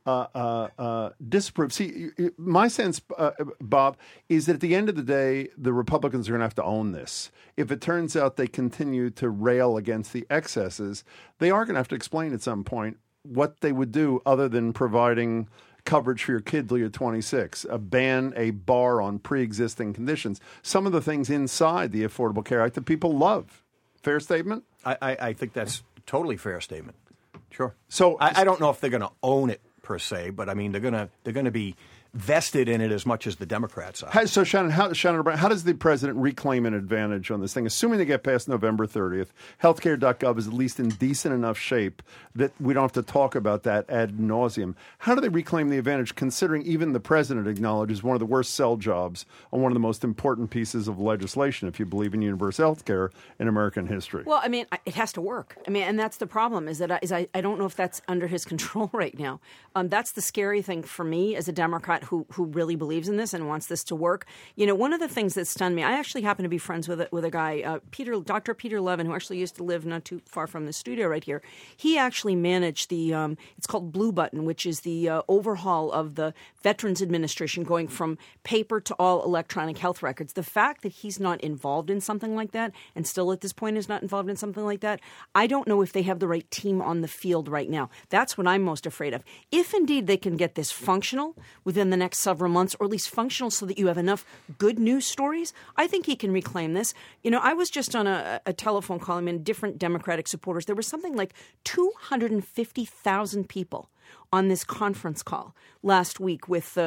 disapprove. See, my sense, Bob, is that at the end of the day, the Republicans are going to have to own this. If it turns out they continue to rail against the excesses, they are going to have to explain at some point what they would do other than providing coverage for your kid till you're 26, ban a bar on pre-existing conditions. Some of the things inside the Affordable Care Act that people love. Fair statement? I think that's a totally fair statement. Sure. So I don't know if they're going to own it per se, but I mean they're going to be vested in it as much as the Democrats are. So, Shannon, how does the president reclaim an advantage on this thing? Assuming they get past November 30th, healthcare.gov is at least in decent enough shape that we don't have to talk about that ad nauseum. How do they reclaim the advantage, considering even the president acknowledges one of the worst sell jobs on one of the most important pieces of legislation, if you believe in universal health care in American history? Well, I mean, it has to work. I mean, and that's the problem, is that I don't know if that's under his control right now. That's the scary thing for me as a Democrat who really believes in this and wants this to work. You know, one of the things that stunned me, I actually happen to be friends with a guy, Dr. Peter Levin, who actually used to live not too far from the studio right here. He actually managed the, it's called Blue Button, which is the overhaul of the Veterans Administration going from paper to all electronic health records. The fact that he's not involved in something like that and still at this point is not involved in something like that, I don't know if they have the right team on the field right now. That's what I'm most afraid of. If indeed they can get this functional within the next several months, or at least functional so that you have enough good news stories, I think he can reclaim this. You know, I was just on a telephone call, I mean, different Democratic supporters. There was something like 250,000 people on this conference call last week with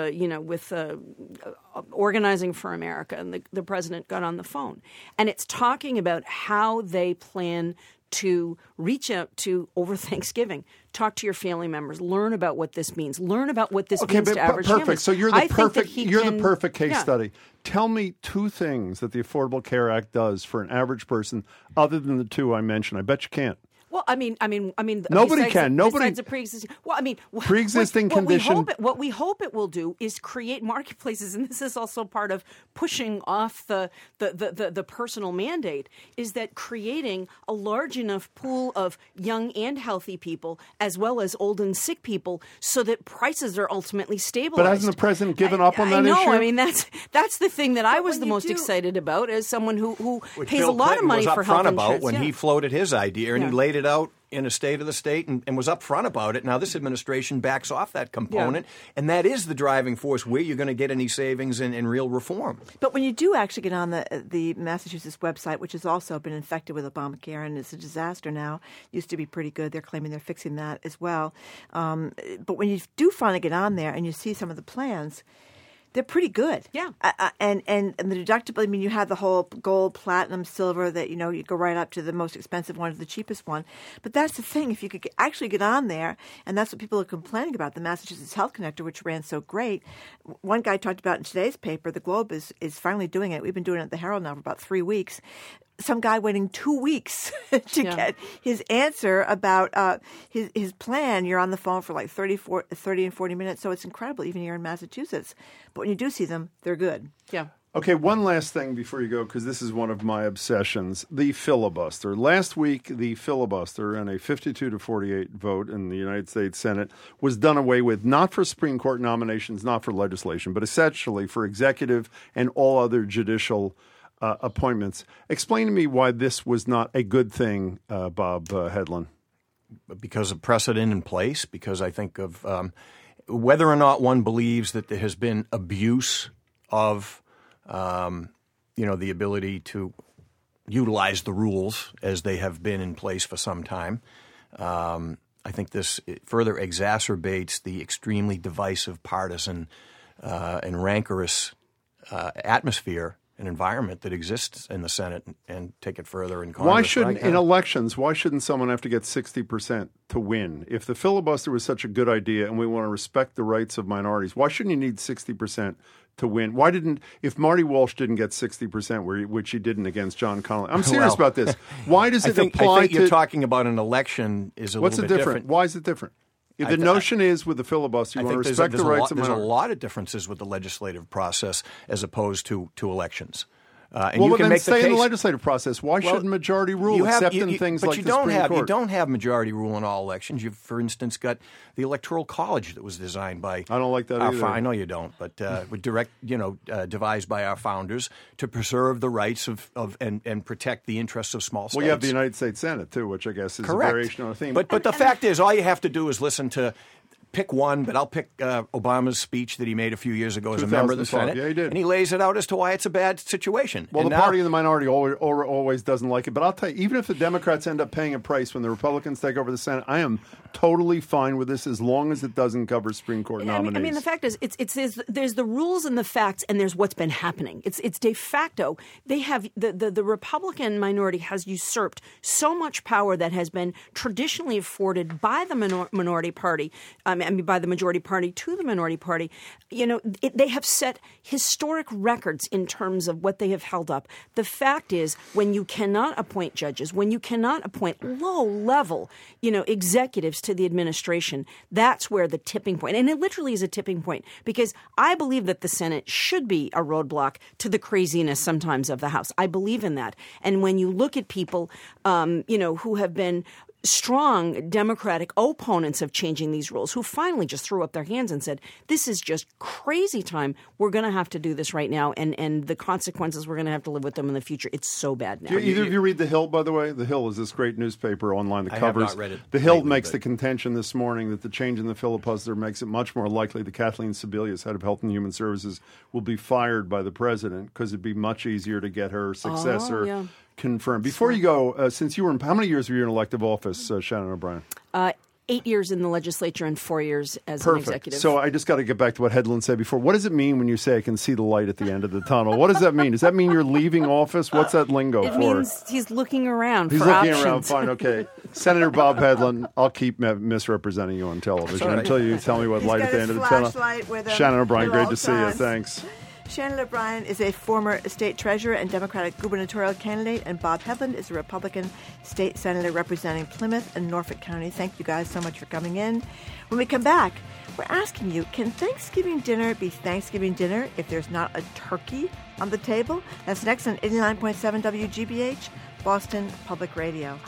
Organizing for America, and the president got on the phone. And it's talking about how they plan to reach out to over Thanksgiving, talk to your family members, learn about what this means, learn about what this means to average perfect. families. So you're the perfect case study. Tell me two things that the Affordable Care Act does for an average person, other than the two I mentioned. I bet you can't. Well, I mean, nobody can. Besides a pre-existing. Well, I mean, pre-existing condition. What we hope it will do is create marketplaces, and this is also part of pushing off the personal mandate. Is that creating a large enough pool of young and healthy people, as well as old and sick people, so that prices are ultimately stabilized. But hasn't the president given up on that issue? I know. I mean, that's the thing that I was the most excited about as someone who pays Bill a lot Clinton of money for health insurance. When he floated his idea and he laid it out in a State of the State and was upfront about it. Now this administration backs off that component, and that is the driving force where you're going to get any savings and real reform. But when you do actually get on the Massachusetts website, which has also been infected with Obamacare and is a disaster now, used to be pretty good. They're claiming they're fixing that as well. But when you do finally get on there and you see some of the plans, they're pretty good. Yeah. And the deductible, I mean, you have the whole gold, platinum, silver that, you know, you go right up to the most expensive one to the cheapest one. But that's the thing. If you could actually get on there, and that's what people are complaining about, the Massachusetts Health Connector, which ran so great. One guy talked about in today's paper, the Globe is finally doing it. We've been doing it at the Herald now for about 3 weeks. Some guy waiting 2 weeks to get his answer about his plan. You're on the phone for like 30 and 40 minutes. So it's incredible, even here in Massachusetts. But when you do see them, they're good. Yeah. Okay, one last thing before you go, because this is one of my obsessions, the filibuster. Last week, the filibuster and a 52-48 vote in the United States Senate was done away with, not for Supreme Court nominations, not for legislation, but essentially for executive and all other judicial appointments. Explain to me why this was not a good thing, Bob Hedlund. Because of precedent in place, because I think of whether or not one believes that there has been abuse of the ability to utilize the rules as they have been in place for some time. I think this further exacerbates the extremely divisive, partisan, and rancorous atmosphere and environment that exists in the Senate, and take it further in Congress. In elections, why shouldn't someone have to get 60% to win? If the filibuster was such a good idea and we want to respect the rights of minorities, why shouldn't you need 60% to win? If Marty Walsh didn't get 60%, which he didn't against John Connally? I'm serious about this. Why does it apply I think you're talking about an election is a little bit different. Why is it different? If the notion is with the filibuster, you want to respect the rights of minorities. There's a lot of differences with the legislative process as opposed to elections. And you can stay in the legislative process. Why shouldn't majority rule except in things like the Supreme Court? You don't have majority rule in all elections. You've, for instance, got the Electoral College that was designed by. I don't like that either. I know you don't, but devised by our founders to preserve the rights of and protect the interests of small states. Well, you have the United States Senate too, which I guess is correct. A variation on a theme. But the fact is, all you have to do is listen to pick one, but I'll pick Obama's speech that he made a few years ago as a member of the 2005. Senate. Yeah, he did. And he lays it out as to why it's a bad situation. Well, and the party in the minority always doesn't like it. But I'll tell you, even if the Democrats end up paying a price when the Republicans take over the Senate, I am totally fine with this as long as it doesn't cover Supreme Court nominees. I mean, the fact is, there's the rules and the facts, and there's what's been happening. It's de facto. They have the Republican minority has usurped so much power that has been traditionally afforded by the minority party. By the majority party to the minority party. They have set historic records in terms of what they have held up. The fact is, when you cannot appoint judges, when you cannot appoint low-level, executives to the administration, that's where the tipping point, and it literally is a tipping point, because I believe that the Senate should be a roadblock to the craziness sometimes of the House. I believe in that. And when you look at people, who have been strong Democratic opponents of changing these rules, who finally just threw up their hands and said, this is just crazy time. We're going to have to do this right now, and the consequences, we're going to have to live with them in the future. It's so bad now. Do either of you read The Hill, by the way? The Hill is this great newspaper online that covers. I have not read it. The Hill makes the contention this morning that the change in the filibuster makes it much more likely that Kathleen Sebelius, head of Health and Human Services, will be fired by the president because it'd be much easier to get her successor confirmed. Before you go, since you were how many years were you in elective office, Shannon O'Brien? 8 years in the legislature and 4 years as Perfect. an executive. So I just got to get back to what Hedlund said before. What does it mean when you say I can see the light at the end of the tunnel? What does that mean? Does that mean you're leaving office? What's that lingo for? It means he's looking around He's for looking options. around. Fine, okay. Senator Bob Hedlund, I'll keep misrepresenting you on television right. until you tell me what light at the end of the tunnel. Shannon O'Brien, great to see you. Thanks. Shannon O'Brien is a former state treasurer and Democratic gubernatorial candidate, and Bob Hedlund is a Republican state senator representing Plymouth and Norfolk County. Thank you guys so much for coming in. When we come back, we're asking you, can Thanksgiving dinner be Thanksgiving dinner if there's not a turkey on the table? That's next on 89.7 WGBH, Boston Public Radio.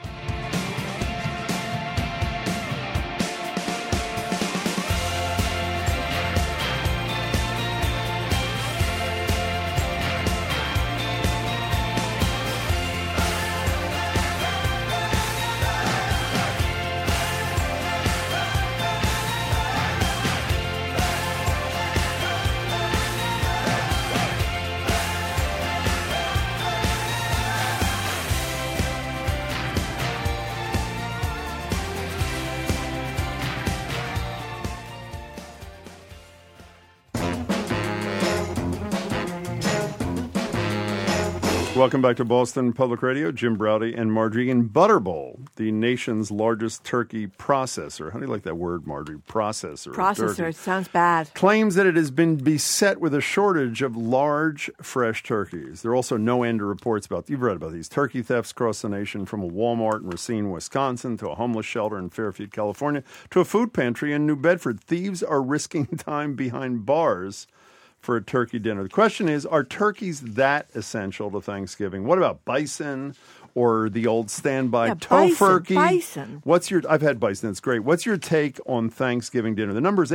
Welcome back to Boston Public Radio. Jim Braude and Margery Eagan. Butterball, the nation's largest turkey processor. How do you like that word, Margery? Processor. Processor. Sounds bad. Claims that it has been beset with a shortage of large, fresh turkeys. There are also no end of reports about, you've read about these turkey thefts across the nation, from a Walmart in Racine, Wisconsin, to a homeless shelter in Fairfield, California, to a food pantry in New Bedford. Thieves are risking time behind bars for a turkey dinner. The question is, are turkeys that essential to Thanksgiving? What about bison or the old standby tofurkey? Bison. I've had bison. It's great. What's your take on Thanksgiving dinner? The number is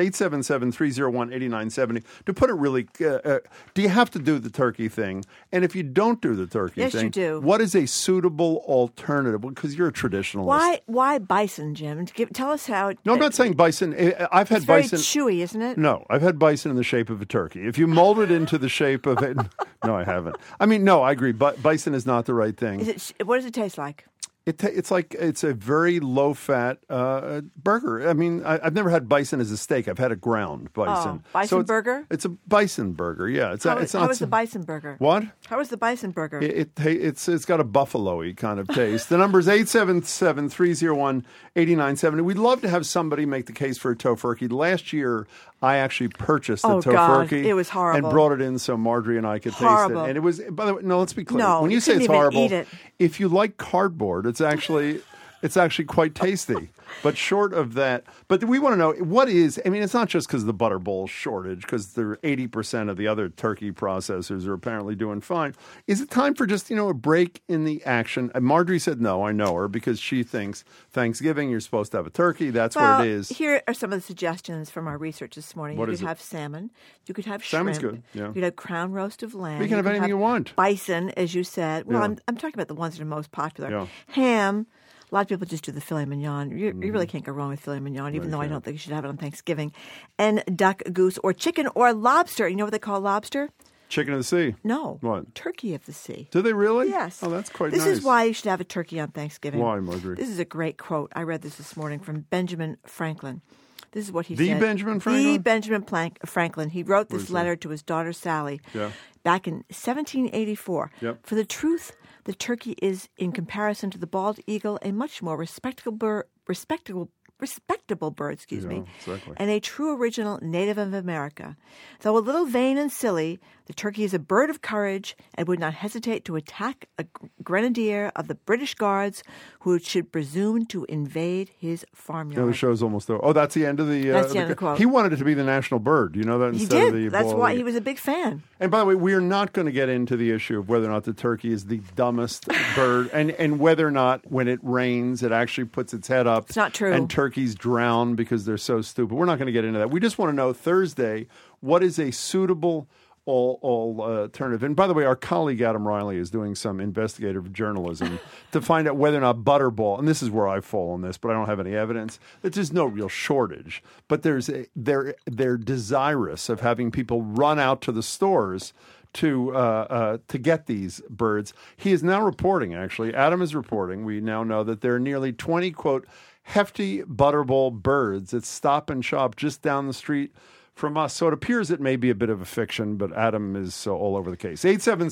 877-301-8970. To put it really, do you have to do the turkey thing? And if you don't do the turkey thing, you do. What is a suitable alternative? Because you're a traditionalist. Why bison, Jim? Tell us how. No, I'm not saying bison. I've had it's very bison. chewy, isn't it? No, I've had bison in the shape of a turkey. If you mold it into the shape of it, no, I haven't. I mean, no, I agree. But bison is not the right thing. What does it taste like? It's a very low-fat burger. I mean, I've never had bison as a steak. I've had a ground bison. Bison burger? It's a bison burger, yeah. How is the bison burger? What? How is the bison burger? It's got a buffalo-y kind of taste. The number is 877-301-8970. We'd love to have somebody make the case for a tofurkey. Last year, I actually purchased a tofurkey. God, it was horrible. And brought it in so Margery and I could taste it. And it was, by the way, no, let's be clear. No, when you say it's horrible, eat it. If you like cardboard, it's actually quite tasty. But short of that, but we want to know what is, I mean, it's not just because of the Butterball shortage, because 80% of the other turkey processors are apparently doing fine. Is it time for just, a break in the action? And Margery said no, I know her, because she thinks Thanksgiving, you're supposed to have a turkey. That's what it is. Here are some of the suggestions from our research this morning. What you is could it? have salmon. You could have Salmon's shrimp. good, yeah. You could have crown roast of lamb. You can have anything you want. Bison, as you said. Well, Yeah. I'm talking about the ones that are most popular. Yeah. Ham, A lot of people just do the filet mignon. You really can't go wrong with filet mignon, even though I don't think you should have it on Thanksgiving. And duck, goose, or chicken, or lobster. You know what they call lobster? Chicken of the sea. No. What? Turkey of the sea. Do they really? Yes. Oh, that's quite nice. nice. This is why you should have a turkey on Thanksgiving. Why, Marjorie? This is a great quote. I read this morning from Benjamin Franklin. This is what he said. The Benjamin Franklin? The Benjamin Franklin. He wrote this letter to his daughter Sally back in 1784. Yep. For the truth, the turkey is, in comparison to the bald eagle, a much more respectable bird, exactly. and a true original native of America. Though a little vain and silly, the turkey is a bird of courage and would not hesitate to attack a grenadier of the British Guards who should presume to invade his farmyard. The show's almost over. Oh, that's the end of the... That's the end of the quote. He wanted it to be the national bird. You know that? He Instead of did. the That's bald why eagle. he was a big fan. And by the way, we are not going to get into the issue of whether or not the turkey is the dumbest bird and whether or not when it rains it actually puts its head up. It's not true. And turkeys drown because they're so stupid. We're not going to get into that. We just want to know Thursday, what is a suitable alternative? And by the way, our colleague Adam Riley is doing some investigative journalism to find out whether or not Butterball, and this is where I fall on this, but I don't have any evidence, that there's no real shortage. But they're desirous of having people run out to the stores to get these birds. He is now reporting, actually, Adam is reporting, we now know that there are nearly 20, quote, hefty Butterball birds at Stop and Shop just down the street from us. So it appears it may be a bit of a fiction, but Adam is all over the case.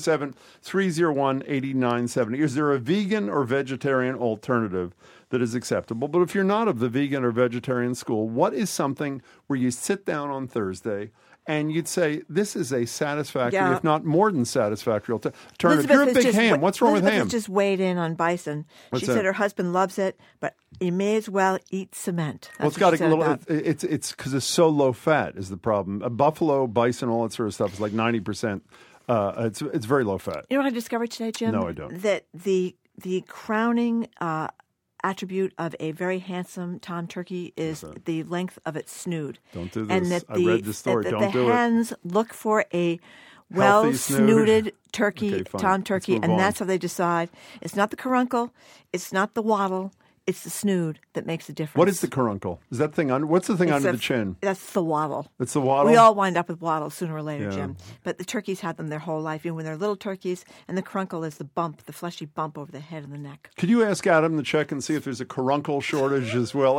877-301-8970. Is there a vegan or vegetarian alternative that is acceptable? But if you're not of the vegan or vegetarian school, what is something where you sit down on Thursday and you'd say, this is a satisfactory, if not more than satisfactory alternative? You're a big ham. What's wrong with ham? Elizabeth just weighed in on bison. She said her husband loves it, but you may as well eat cement. Well, it's got a little. It's because it's so low fat is the problem. Buffalo, bison, all that sort of stuff is like 90%. It's very low fat. You know what I discovered today, Jim? No, I don't. That the crowning attribute of a very handsome tom turkey is the length of its snood. Don't do this. And that I read the story. Don't do it. The hens look for a well-snooded turkey, tom turkey, and that's how they decide. It's not the caruncle. It's not the wattle. It's the snood that makes the difference. What is the caruncle? Is that thing under? What's the thing under the chin? That's the wattle. It's the wattle? We all wind up with wattles sooner or later, Jim. But the turkeys have them their whole life, even when they're little turkeys. And the caruncle is the bump, the fleshy bump over the head and the neck. Could you ask Adam to check and see if there's a caruncle shortage as well?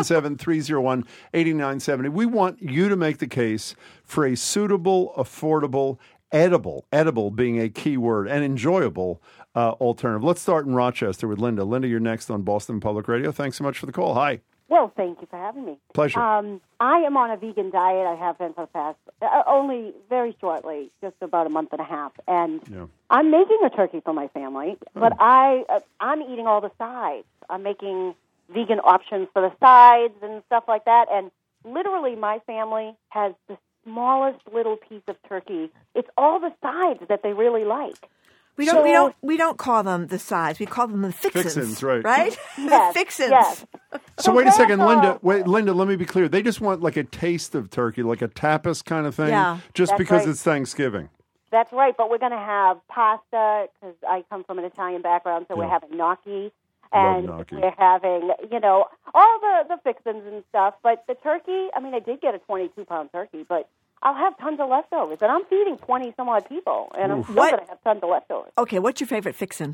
877-301-8970. We want you to make the case for a suitable, affordable, edible being a key word, and enjoyable alternative. Let's start in Rochester with Linda. Linda, you're next on Boston Public Radio. Thanks so much for the call. Hi. Well, thank you for having me. Pleasure. I am on a vegan diet. I have been for the past, only very shortly, just about a month and a half. And I'm making a turkey for my family, but I'm eating all the sides. I'm making vegan options for the sides and stuff like that. And literally my family has the smallest little piece of turkey. It's all the sides that they really like. We don't call them the sides. We call them the fixins. Fixins, right? Right? Yes, the fixins. Yes. So wait a second, Linda. Linda, let me be clear. They just want like a taste of turkey, like a tapas kind of thing, just because it's Thanksgiving. That's right, but we're going to have pasta because I come from an Italian background, so we're having gnocchi. And we're having, all the fixins and stuff. But the turkey, I mean, I did get a 22-pound turkey, but I'll have tons of leftovers. And I'm feeding 20-some-odd people, and I'm still going to have tons of leftovers. Okay, what's your favorite fixin?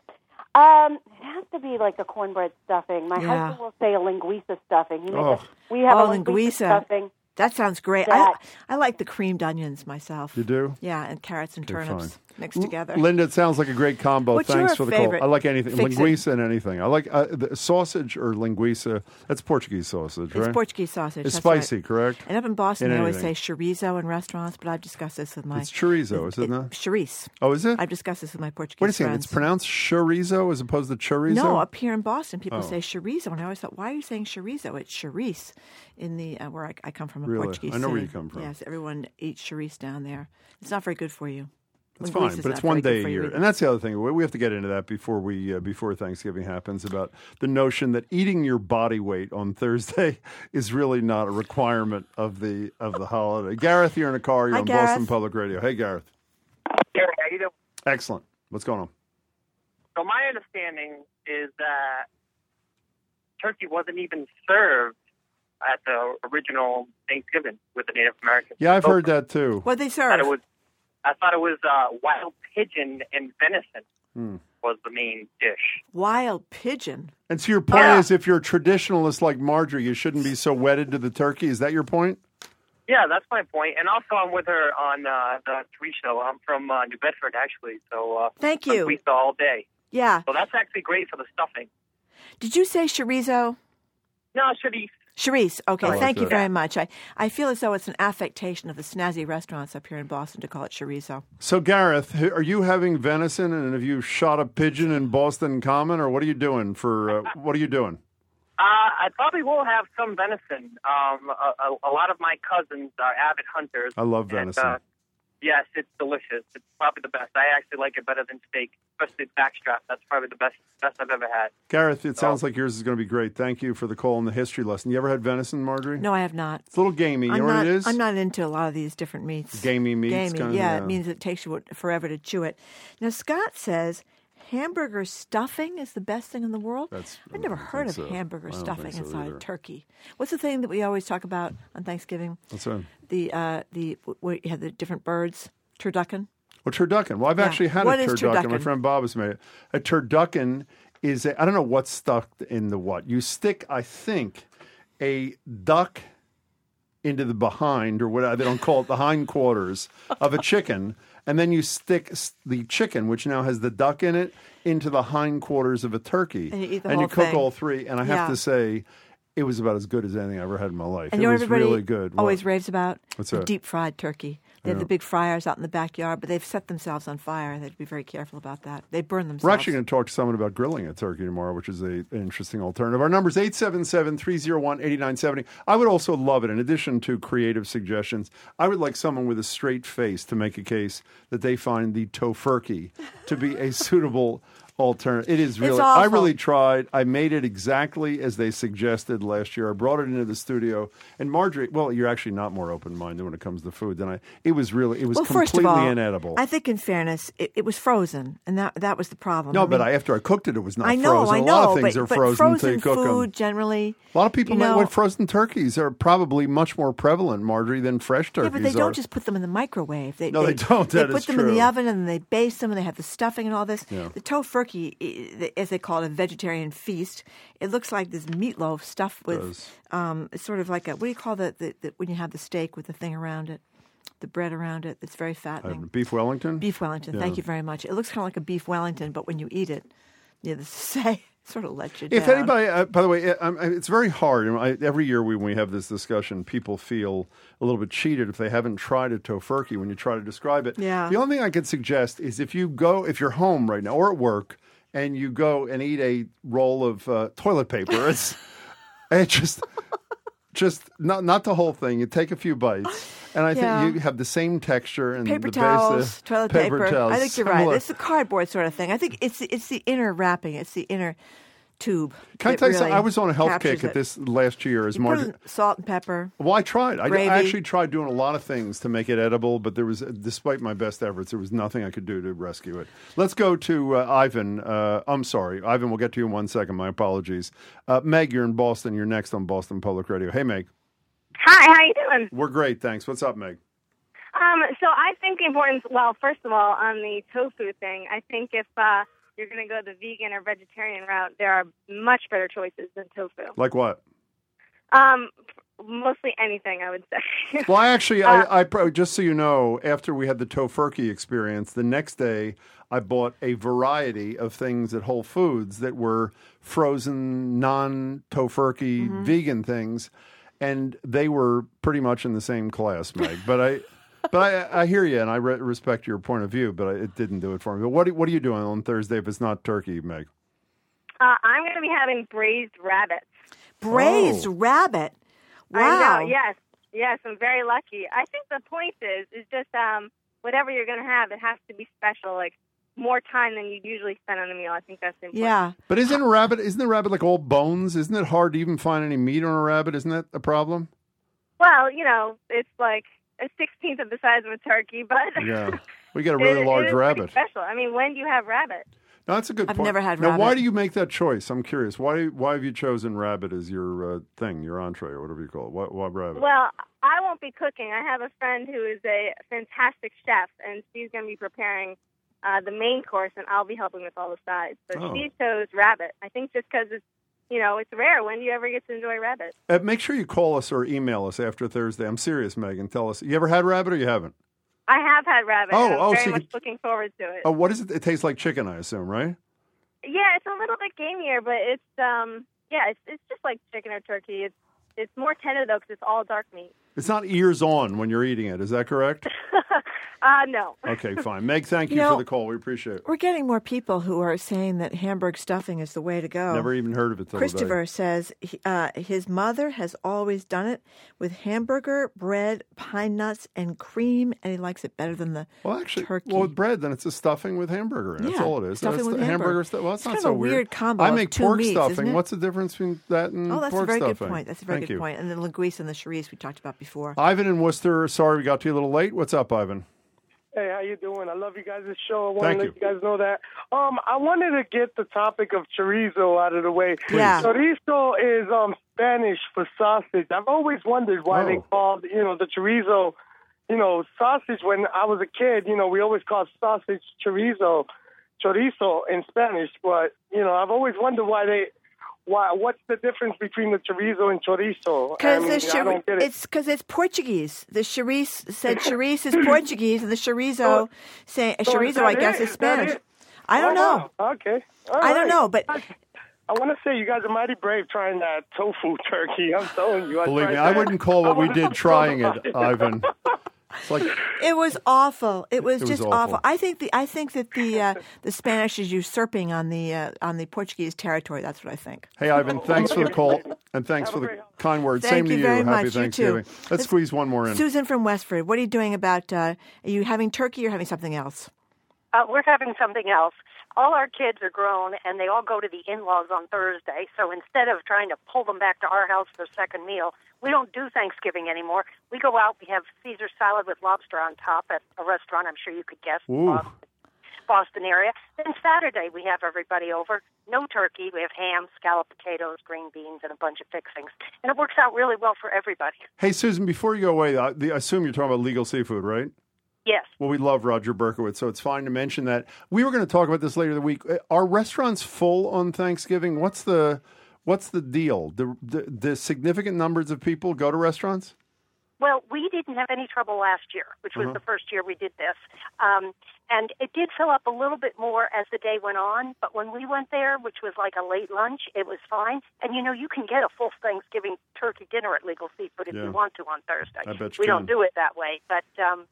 It has to be like a cornbread stuffing. My husband will say a linguiça stuffing. We have a linguiça stuffing. That sounds great. I like the creamed onions myself. You do? Yeah, and carrots and turnips mixed together. Linda, it sounds like a great combo. What's Thanks your for the favorite call. I like anything. fixin'? Linguiça and anything. I like the sausage or linguiça. That's Portuguese sausage, right? It's Portuguese sausage. It's that's spicy, right. correct? And up in Boston, they always say anything. chorizo in restaurants, but I've discussed this with my... It's chorizo, is it not? Chorizo. Oh, is it? I've discussed this with my Portuguese Wait a second. friends. It's pronounced chorizo as opposed to chorizo? No, up here in Boston, people say chorizo, and I always thought, why are you saying chorizo? It's chorizo in the where I come from, a Portuguese I know city. where you come from. Yes, everyone eats chorizo down there. It's not very good for you. It's fine, but it's one day a year. And that's the other thing. We have to get into that before Thanksgiving happens, about the notion that eating your body weight on Thursday is really not a requirement of the holiday. Gareth, you're in a car. You're on Gareth. Boston Public Radio. Hey, Gareth. Gary, how you doing? Excellent. What's going on? So my understanding is that turkey wasn't even served at the original Thanksgiving with the Native Americans. Yeah, I've heard that too. What they serve? I thought it was wild pigeon and venison was the main dish. Wild pigeon. And so your point is, if you're a traditionalist like Marjorie, you shouldn't be so wedded to the turkey. Is that your point? Yeah, that's my point. And also, I'm with her on the Three Show. I'm from New Bedford, actually. So thank you. Pizza all day. Yeah. So that's actually great for the stuffing. Did you say chorizo? No, charisse. Charisse. Okay, like thank you that. very much. I feel as though it's an affectation of the snazzy restaurants up here in Boston to call it chorizo. So, Gareth, are you having venison, and have you shot a pigeon in Boston Common, or what are you doing what are you doing? I probably will have some venison. A lot of my cousins are avid hunters. I love venison. And, yes, it's delicious. It's probably the best. I actually like it better than steak, especially backstrap. That's probably the best I've ever had. Gareth, it sounds like yours is going to be great. Thank you for the call and the history lesson. You ever had venison, Marjorie? No, I have not. It's a little gamey. You know what it is? I'm not into a lot of these different meats. Gamey meats. Gamey, kind of, yeah. It means it takes you forever to chew it. Now, Scott says hamburger stuffing is the best thing in the world. I've never heard of hamburger stuffing inside a turkey. What's the thing that we always talk about on Thanksgiving? What's that? Where you have the different birds. Turducken? Well, turducken. Well, I've actually had What a is turducken. turducken? My friend Bob has made it. A turducken is I don't know what's stuck in the what. You stick, I think, a duck into the behind, or what they don't call it, the hindquarters of a chicken, and then you stick the chicken, which now has the duck in it, into the hindquarters of a turkey. And you eat the and whole you cook thing. all three. And I have to say, it was about as good as anything I ever had in my life. And it you know was what everybody really good. always raves about? What's the that? deep fried turkey. They have the big fryers out in the backyard, but they've set themselves on fire. They have to be very careful about that. They burn themselves. We're actually going to talk to someone about grilling a turkey tomorrow, which is an interesting alternative. Our number is 877-301-8970. I would also love it, in addition to creative suggestions, I would like someone with a straight face to make a case that they find the tofurkey to be a suitable alternative. It is really, I really tried. I made it exactly as they suggested last year. I brought it into the studio. And Marjorie, well, you're actually not more open-minded when it comes to food than I. It was completely first of all, inedible. I think in fairness, it was frozen, and that was the problem. No, but after I cooked it, it was not frozen. I know. A lot of things are but frozen until you cook food them. Generally, A lot of people make what frozen turkeys are probably much more prevalent, Marjorie, than fresh turkeys. Yeah, but they don't just put them in the microwave. They don't. They That put is them true. in the oven and they baste them and they have the stuffing and all this. Yeah. The tofurkey, as they call it, a vegetarian feast. It looks like this meatloaf stuffed with it's sort of like what do you call the when you have the steak with the thing around it, the bread around it? It's very fattening. Beef Wellington. Beef Wellington. Yeah. Thank you very much. It looks kind of like a beef Wellington, but when you eat it, needless to say, sort of lets you down. If anybody, by the way, it's very hard. Every year when we have this discussion, people feel a little bit cheated if they haven't tried a tofurkey when you try to describe it. Yeah. The only thing I could suggest is if you're home right now or at work and you go and eat a roll of toilet paper, it's just not the whole thing. You take a few bites. And I think you have the same texture and paper the towels, base, toilet paper paper. towels. I think you're right. It's the cardboard sort of thing. I think it's the inner wrapping. It's the inner tube. Can I tell you really something? I was on a health kick captures at this last year as You put Marjorie. in salt and pepper. Well, I tried. I Gravy. actually tried doing a lot of things to make it edible, but despite my best efforts, there was nothing I could do to rescue it. Let's go to Ivan. I'm sorry. Ivan, we'll get to you in 1 second. My apologies. Meg, you're in Boston. You're next on Boston Public Radio. Hey, Meg. Hi, how you doing? We're great, thanks. What's up, Meg? So I think the importance, well, first of all, on the tofu thing, I think if you're going to go the vegan or vegetarian route, there are much better choices than tofu. Like what? Mostly anything, I would say. Well, I actually, I just so you know, after we had the tofurkey experience, the next day I bought a variety of things at Whole Foods that were frozen, non-tofurkey vegan things, and they were pretty much in the same class, Meg. But I hear you, and I respect your point of view, but it didn't do it for me. But what are you doing on Thursday if it's not turkey, Meg? I'm going to be having braised rabbits. Braised rabbit? Wow. I know, yes, I'm very lucky. I think the point is just whatever you're going to have, it has to be special, like more time than you'd usually spend on a meal. I think that's important. Yeah. But isn't the rabbit like all bones? Isn't it hard to even find any meat on a rabbit? Isn't that a problem? Well, it's like a 16th of the size of a turkey, but Yeah. We got a really large it is rabbit. pretty special. I mean, when do you have rabbit? No, that's a good point. I've never had now, rabbit. why do you make that choice? I'm curious. Why have you chosen rabbit as your thing, your entree, or whatever you call it? Why rabbit? Well, I won't be cooking. I have a friend who is a fantastic chef, and she's going to be preparing the main course, and I'll be helping with all the sides. So she chose rabbit. I think just because it's, it's rare. When do you ever get to enjoy rabbit? Make sure you call us or email us after Thursday. I'm serious, Megan. Tell us. You ever had rabbit or you haven't? I have had rabbit. Oh, and I'm very so much looking forward to it. Oh, what is it? It tastes like chicken, I assume, right? Yeah, it's a little bit gamier, but it's just like chicken or turkey. It's more tender though because it's all dark meat. It's not ears on when you're eating it. Is that correct? No. Okay, fine. Meg, thank you for the call. We appreciate it. We're getting more people who are saying that Hamburg stuffing is the way to go. Never even heard of it till Christopher today. says his mother has always done it with hamburger, bread, pine nuts, and cream, and he likes it better than the turkey. Well, with bread, then it's a stuffing with hamburger. That's all it is. Stuffing That's with the hamburger. Well, it's not kind so of a weird combo. I of make two pork meats, stuffing. isn't it? What's the difference between that and pork stuffing? Oh, that's a very good point. That's a very Thank good you. point. And the linguiça and the charisse we talked about before. Ivan in Worcester. Sorry we got to you a little late. What's up, Ivan? Hey, how you doing? I love you guys' show. I want Thank to let you guys know that. I wanted to get the topic of chorizo out of the way. Yeah. Chorizo is Spanish for sausage. I've always wondered why they called, the chorizo, sausage. When I was a kid, we always called sausage chorizo in Spanish. But, I've always wondered what's the difference between the chorizo and chorizo? I don't get it. It's because it's Portuguese. The charisse said charisse is Portuguese, and the chorizo chorizo, I guess, is Spanish. I don't know. Wow. Okay. I don't know, but I want to say you guys are mighty brave trying that tofu turkey. I'm telling you. Believe me, I wouldn't call what we did trying it, Ivan. It's like it was awful. It was just awful. I think that the Spanish is usurping on the Portuguese territory. That's what I think. Hey, Ivan, thanks for the call and thanks for the kind words. Thank Same to you you. very Happy much. You Thanksgiving. too. Let's squeeze one more in. Susan from Westford, what are you doing about? Are you having turkey or having something else? We're having something else. All our kids are grown, and they all go to the in-laws on Thursday. So instead of trying to pull them back to our house for second meal, we don't do Thanksgiving anymore. We go out. We have Caesar salad with lobster on top at a restaurant I'm sure you could guess, Boston area. Then Saturday we have everybody over. No turkey. We have ham, scalloped potatoes, green beans, and a bunch of fixings. And it works out really well for everybody. Hey, Susan, before you go away, I assume you're talking about legal seafood, right? Yes. Well, we love Roger Berkowitz, so it's fine to mention that. We were going to talk about this later in the week. Are restaurants full on Thanksgiving? What's the deal? The significant numbers of people go to restaurants? Well, we didn't have any trouble last year, which was the first year we did this. And it did fill up a little bit more as the day went on. But when we went there, which was like a late lunch, it was fine. And, you can get a full Thanksgiving turkey dinner at Legal Seafood if you want to on Thursday. I bet you we can. don't do it that way. But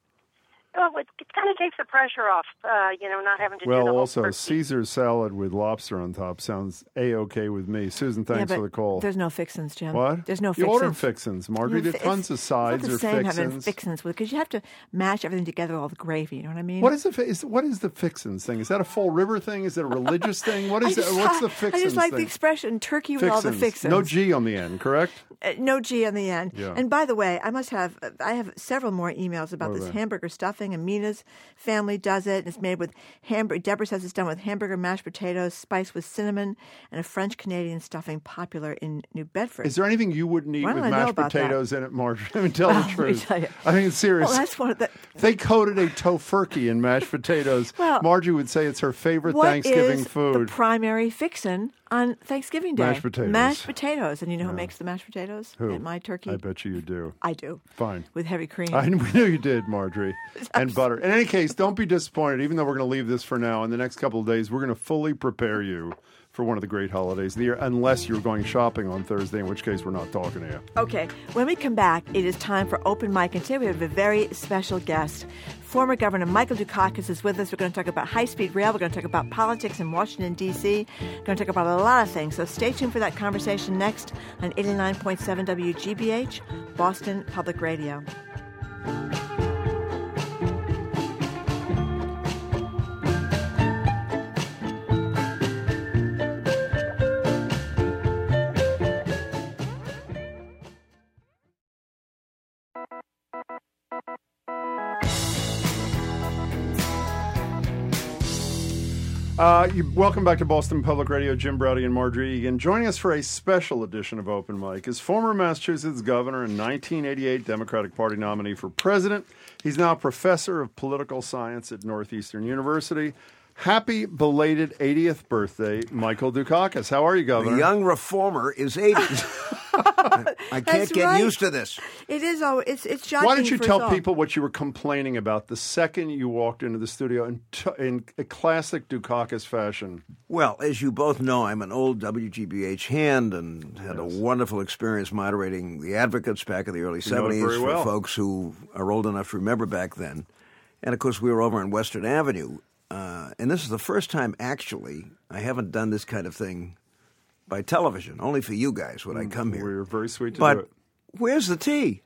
it kind of takes the pressure off, not having to do the whole also, turkey. Caesar salad with lobster on top sounds A-okay with me. Susan, thanks for the call. There's no fixins, Jim. What? There's no You fixins. ordered fixins, Marjorie. There's tons of sides or it's not the same fixins. having fixins because you have to mash everything together, all the gravy. You know what I mean? What is the fixins thing? Is that a Fall River thing? Is it a religious thing? What is it? What's the fixins I just like thing? the expression turkey with all the fixins. No G on the end, correct? No G on the end. Yeah. And by the way, I have several more emails about this hamburger stuffing. Amina's family does it. It's made with hamburger. Deborah says it's done with hamburger, mashed potatoes, spiced with cinnamon, and a French Canadian stuffing popular in New Bedford. Is there anything you wouldn't eat with mashed potatoes in it, Marjorie? I mean, tell the truth. Tell you. I mean, it's serious. Well, that's one of the. They coated a tofurkey in mashed potatoes. Well, Marjorie would say it's her favorite Thanksgiving food. What is the primary fixin on Thanksgiving Day? Mashed potatoes. Mashed potatoes. And you know who makes the mashed potatoes? Who? In my turkey? I bet you do. I do. Fine. With heavy cream. We knew you did, Marjorie. And butter. In any case, don't be disappointed, even though we're going to leave this for now. In the next couple of days, we're going to fully prepare you for one of the great holidays of the year, unless you're going shopping on Thursday, in which case we're not talking to you. Okay. When we come back, it is time for Open Mic. And today we have a very special guest. Former Governor Michael Dukakis is with us. We're going to talk about high-speed rail. We're going to talk about politics in Washington, D.C. We're going to talk about a lot of things. So stay tuned for that conversation next on 89.7 WGBH, Boston Public Radio. Welcome back to Boston Public Radio. Jim Braude and Margery Egan. Joining us for a special edition of Open Mic is former Massachusetts governor and 1988 Democratic Party nominee for president. He's now a professor of political science at Northeastern University. Happy belated 80th birthday, Michael Dukakis. How are you, Governor? The young reformer is 80. I can't get used to this. It is. It's shocking. Why don't you tell people what you were complaining about the second you walked into the studio in a classic Dukakis fashion? Well, as you both know, I'm an old WGBH hand and had a wonderful experience moderating the Advocates back in the early 70s for folks who are old enough to remember back then. And, of course, we were over on Western Avenue. And this is the first time, actually, I haven't done this kind of thing by television. Only for you guys would I come here. We're very sweet to do it. Where's the tea?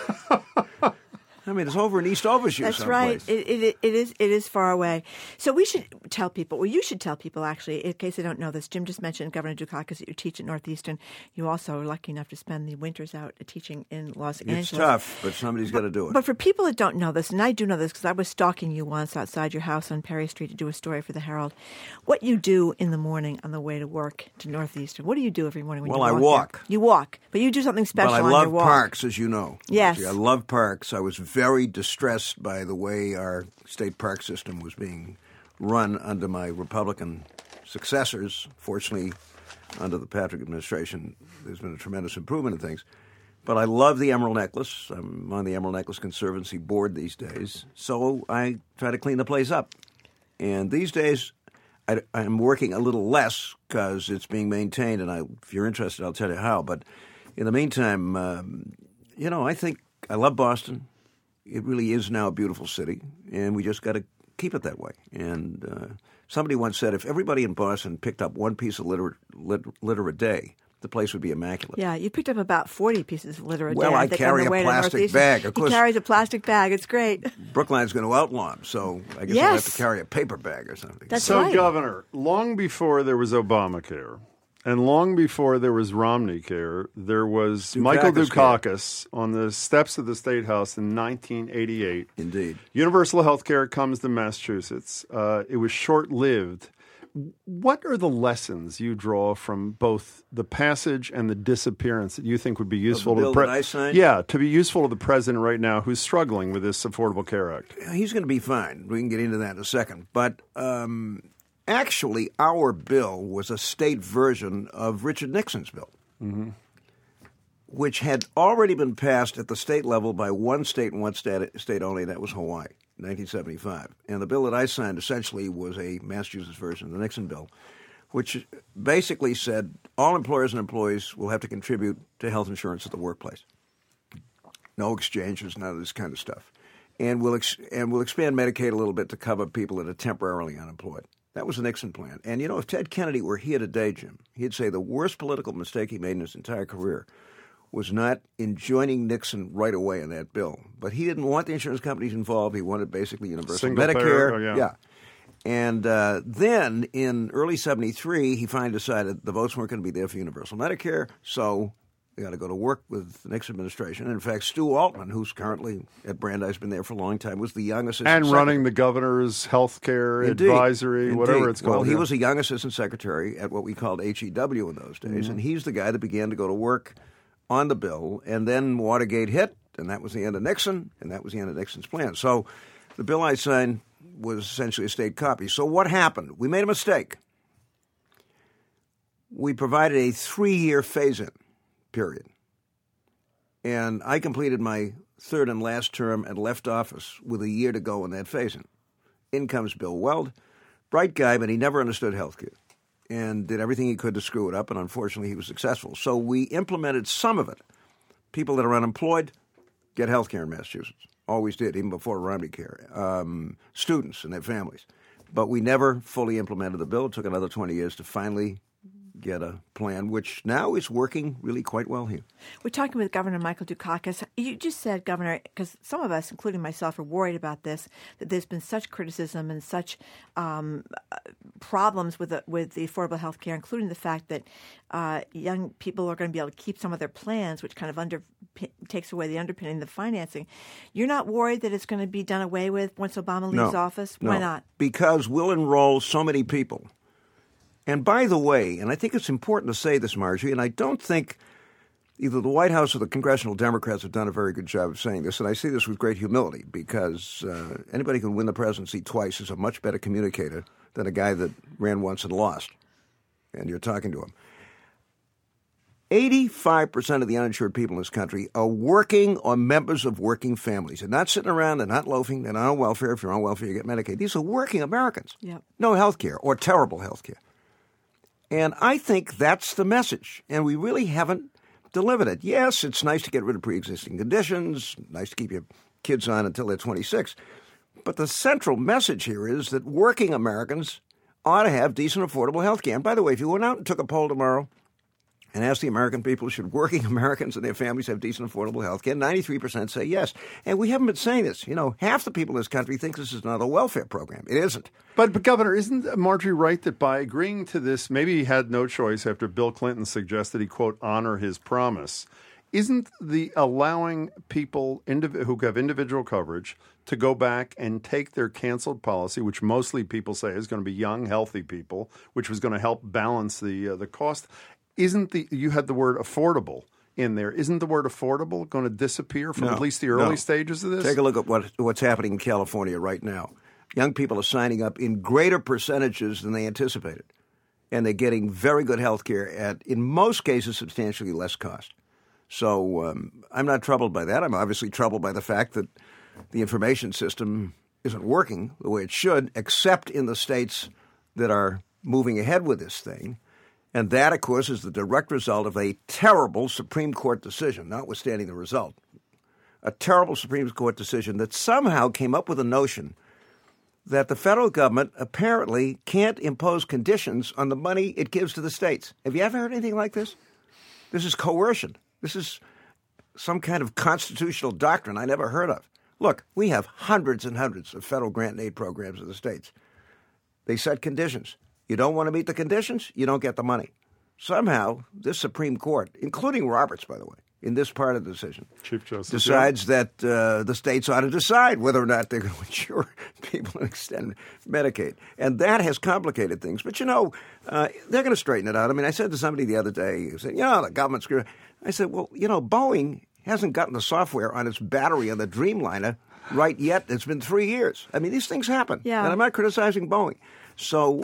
I mean, it's over in East Overshire That's someplace. right. It is far away. So we should tell people, well, you should tell people, actually, in case they don't know this. Jim just mentioned Governor Dukakis that you teach at Northeastern. You also are lucky enough to spend the winters out teaching in Los Angeles. It's tough, but somebody's got to do it. But for people that don't know this, and I do know this because I was stalking you once outside your house on Perry Street to do a story for the Herald, what you do in the morning on the way to work to Northeastern, what do you do every morning when you walk? Well, I walk. There? You walk, but you do something special on your walk. Well, I love parks, as you know. Yes. I love parks. I was very distressed by the way our state park system was being run under my Republican successors. Fortunately, under the Patrick administration, there's been a tremendous improvement in things. But I love the Emerald Necklace. I'm on the Emerald Necklace Conservancy board these days, so I try to clean the place up. And these days, I'm working a little less because it's being maintained, and if you're interested, I'll tell you how. But in the meantime, I think I love Boston. It really is now a beautiful city, and we just got to keep it that way. And somebody once said if everybody in Boston picked up one piece of litter a day, the place would be immaculate. Yeah, you picked up about 40 pieces of litter a day. Well, I carry a plastic bag. Of course, he carries a plastic bag. It's great. Brookline's going to outlaw him, so I guess I'll have to carry a paper bag or something. That's so, right. Governor, long before there was Obamacare, and long before there was Romney Care, there was Michael Dukakis on the steps of the State House in 1988. Indeed. Universal health care comes to Massachusetts. It was short-lived. What are the lessons you draw from both the passage and the disappearance that you think would be useful to the bill that I signed? Yeah, to be useful to the president right now who's struggling with this Affordable Care Act? He's going to be fine. We can get into that in a second. But actually, our bill was a state version of Richard Nixon's bill, which had already been passed at the state level by one state and one state only, and that was Hawaii. 1975. And the bill that I signed essentially was a Massachusetts version of the Nixon bill, which basically said all employers and employees will have to contribute to health insurance at the workplace. No exchanges, none of this kind of stuff. And we'll expand Medicaid a little bit to cover people that are temporarily unemployed. That was the Nixon plan. And, if Ted Kennedy were here today, Jim, he'd say the worst political mistake he made in his entire career was not in joining Nixon right away in that bill. But he didn't want the insurance companies involved. He wanted basically universal Medicare. Yeah. And then in early 73, he finally decided the votes weren't going to be there for universal Medicare, so they got to go to work with the Nixon administration. And in fact, Stu Altman, who's currently at Brandeis, been there for a long time, was the young assistant secretary. And running the governor's health care advisory, whatever it's called. Well, he was a young assistant secretary at what we called HEW in those days, and he's the guy that began to go to work on the bill, and then Watergate hit, and that was the end of Nixon, and that was the end of Nixon's plan. So the bill I signed was essentially a state copy. So what happened? We made a mistake. We provided a 3-year phase-in period. And I completed my third and last term and left office with a year to go in that phase-in. In comes Bill Weld, bright guy, but he never understood health care, and did everything he could to screw it up, and unfortunately he was successful. So we implemented some of it. People that are unemployed get health care in Massachusetts. Always did, even before Romney Care. Students and their families. But we never fully implemented the bill. It took another 20 years to finally get a plan, which now is working really quite well here. We're talking with Governor Michael Dukakis. You just said, Governor, because some of us, including myself, are worried about this, that there's been such criticism and such problems with the affordable health care, including the fact that young people are going to be able to keep some of their plans, which kind of takes away the underpinning, the financing. You're not worried that it's going to be done away with once Obama leaves office? Why not? Because we'll enroll so many people. And by the way, and I think it's important to say this, Margie, and I don't think either the White House or the congressional Democrats have done a very good job of saying this, and I say this with great humility, because anybody who can win the presidency twice is a much better communicator than a guy that ran once and lost, and you're talking to him. 85% of the uninsured people in this country are working or members of working families. They're not sitting around, they're not loafing, they're not on welfare. If you're on welfare, you get Medicaid. These are working Americans. Yep. No health care or terrible health care. And I think that's the message, and we really haven't delivered it. Yes, it's nice to get rid of pre-existing conditions, nice to keep your kids on until they're 26, but the central message here is that working Americans ought to have decent, affordable health care. And by the way, if you went out and took a poll tomorrow and asked the American people, should working Americans and their families have decent, affordable health care, 93% say yes. And we haven't been saying this. You know, half the people in this country think this is another welfare program. It isn't. But Governor, isn't Marjorie right that by agreeing to this, maybe he had no choice after Bill Clinton suggested he, quote, honor his promise? Isn't the allowing people who have individual coverage to go back and take their canceled policy, which mostly people say is going to be young, healthy people, which was going to help balance the cost? You had the word affordable in there. Isn't the word affordable going to disappear from at least the early stages of this? Take a look at what's happening in California right now. Young people are signing up in greater percentages than they anticipated, and they're getting very good health care at, in most cases, substantially less cost. So I'm not troubled by that. I'm obviously troubled by the fact that the information system isn't working the way it should, except in the states that are moving ahead with this thing. And that, of course, is the direct result of a terrible Supreme Court decision, notwithstanding the result. A terrible Supreme Court decision that somehow came up with a notion that the federal government apparently can't impose conditions on the money it gives to the states. Have you ever heard anything like this? This is coercion. This is some kind of constitutional doctrine I never heard of. Look, we have hundreds and hundreds of federal grant and aid programs in the states. They set conditions. You don't want to meet the conditions, you don't get the money. Somehow, this Supreme Court, including Roberts, by the way, in this part of the decision, Chief Justice decides that the states ought to decide whether or not they're going to insure people and extend Medicaid. And that has complicated things. But, they're going to straighten it out. I mean, I said to somebody the other day, who said, the government's screwed. I said, well, Boeing hasn't gotten the software on its battery on the Dreamliner right yet. It's been 3 years. I mean, these things happen. Yeah. And I'm not criticizing Boeing. So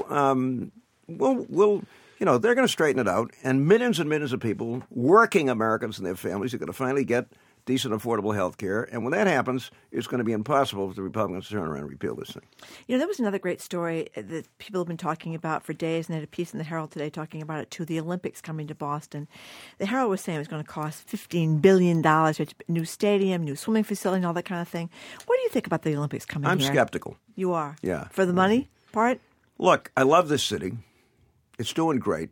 they're going to straighten it out, and millions of people, working Americans and their families, are going to finally get decent, affordable health care. And when that happens, it's going to be impossible for the Republicans to turn around and repeal this thing. There was another great story that people have been talking about for days, and they had a piece in the Herald today talking about it too, the Olympics coming to Boston. The Herald was saying it was going to cost $15 billion, new stadium, new swimming facility, and all that kind of thing. What do you think about the Olympics coming I'm here? skeptical. You are? Yeah. For the money part? Look, I love this city. It's doing great.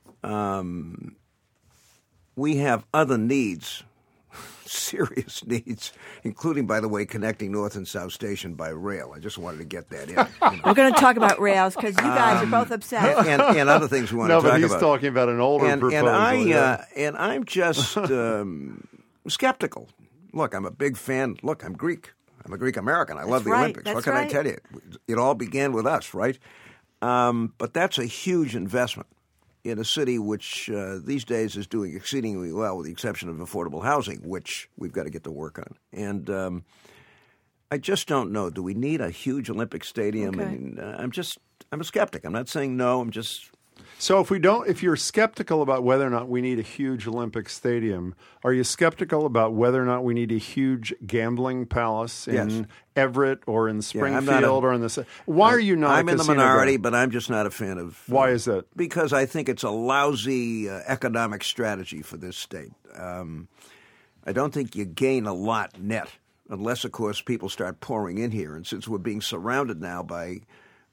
We have other needs, serious needs, including, by the way, connecting North and South Station by rail. I just wanted to get that in. We're going to talk about rails because you guys are both upset. And other things we want to talk about. No, but he's talking about an older proposal. And I'm just skeptical. Look, I'm a big fan. Look, I'm Greek. I'm a Greek American. I love the Olympics. What can I tell you? It all began with us, right? But that's a huge investment in a city which these days is doing exceedingly well, with the exception of affordable housing, which we've got to get to work on. And I just don't know. Do we need a huge Olympic stadium? Okay. And I'm a skeptic. I'm not saying no. I'm just. So if you're skeptical about whether or not we need a huge Olympic stadium, are you skeptical about whether or not we need a huge gambling palace in Everett or in Springfield or in the? Why are you not? I'm in the minority, but I'm just not a fan of. Why is that? Because I think it's a lousy economic strategy for this state. I don't think you gain a lot net, unless, of course, people start pouring in here. And since we're being surrounded now by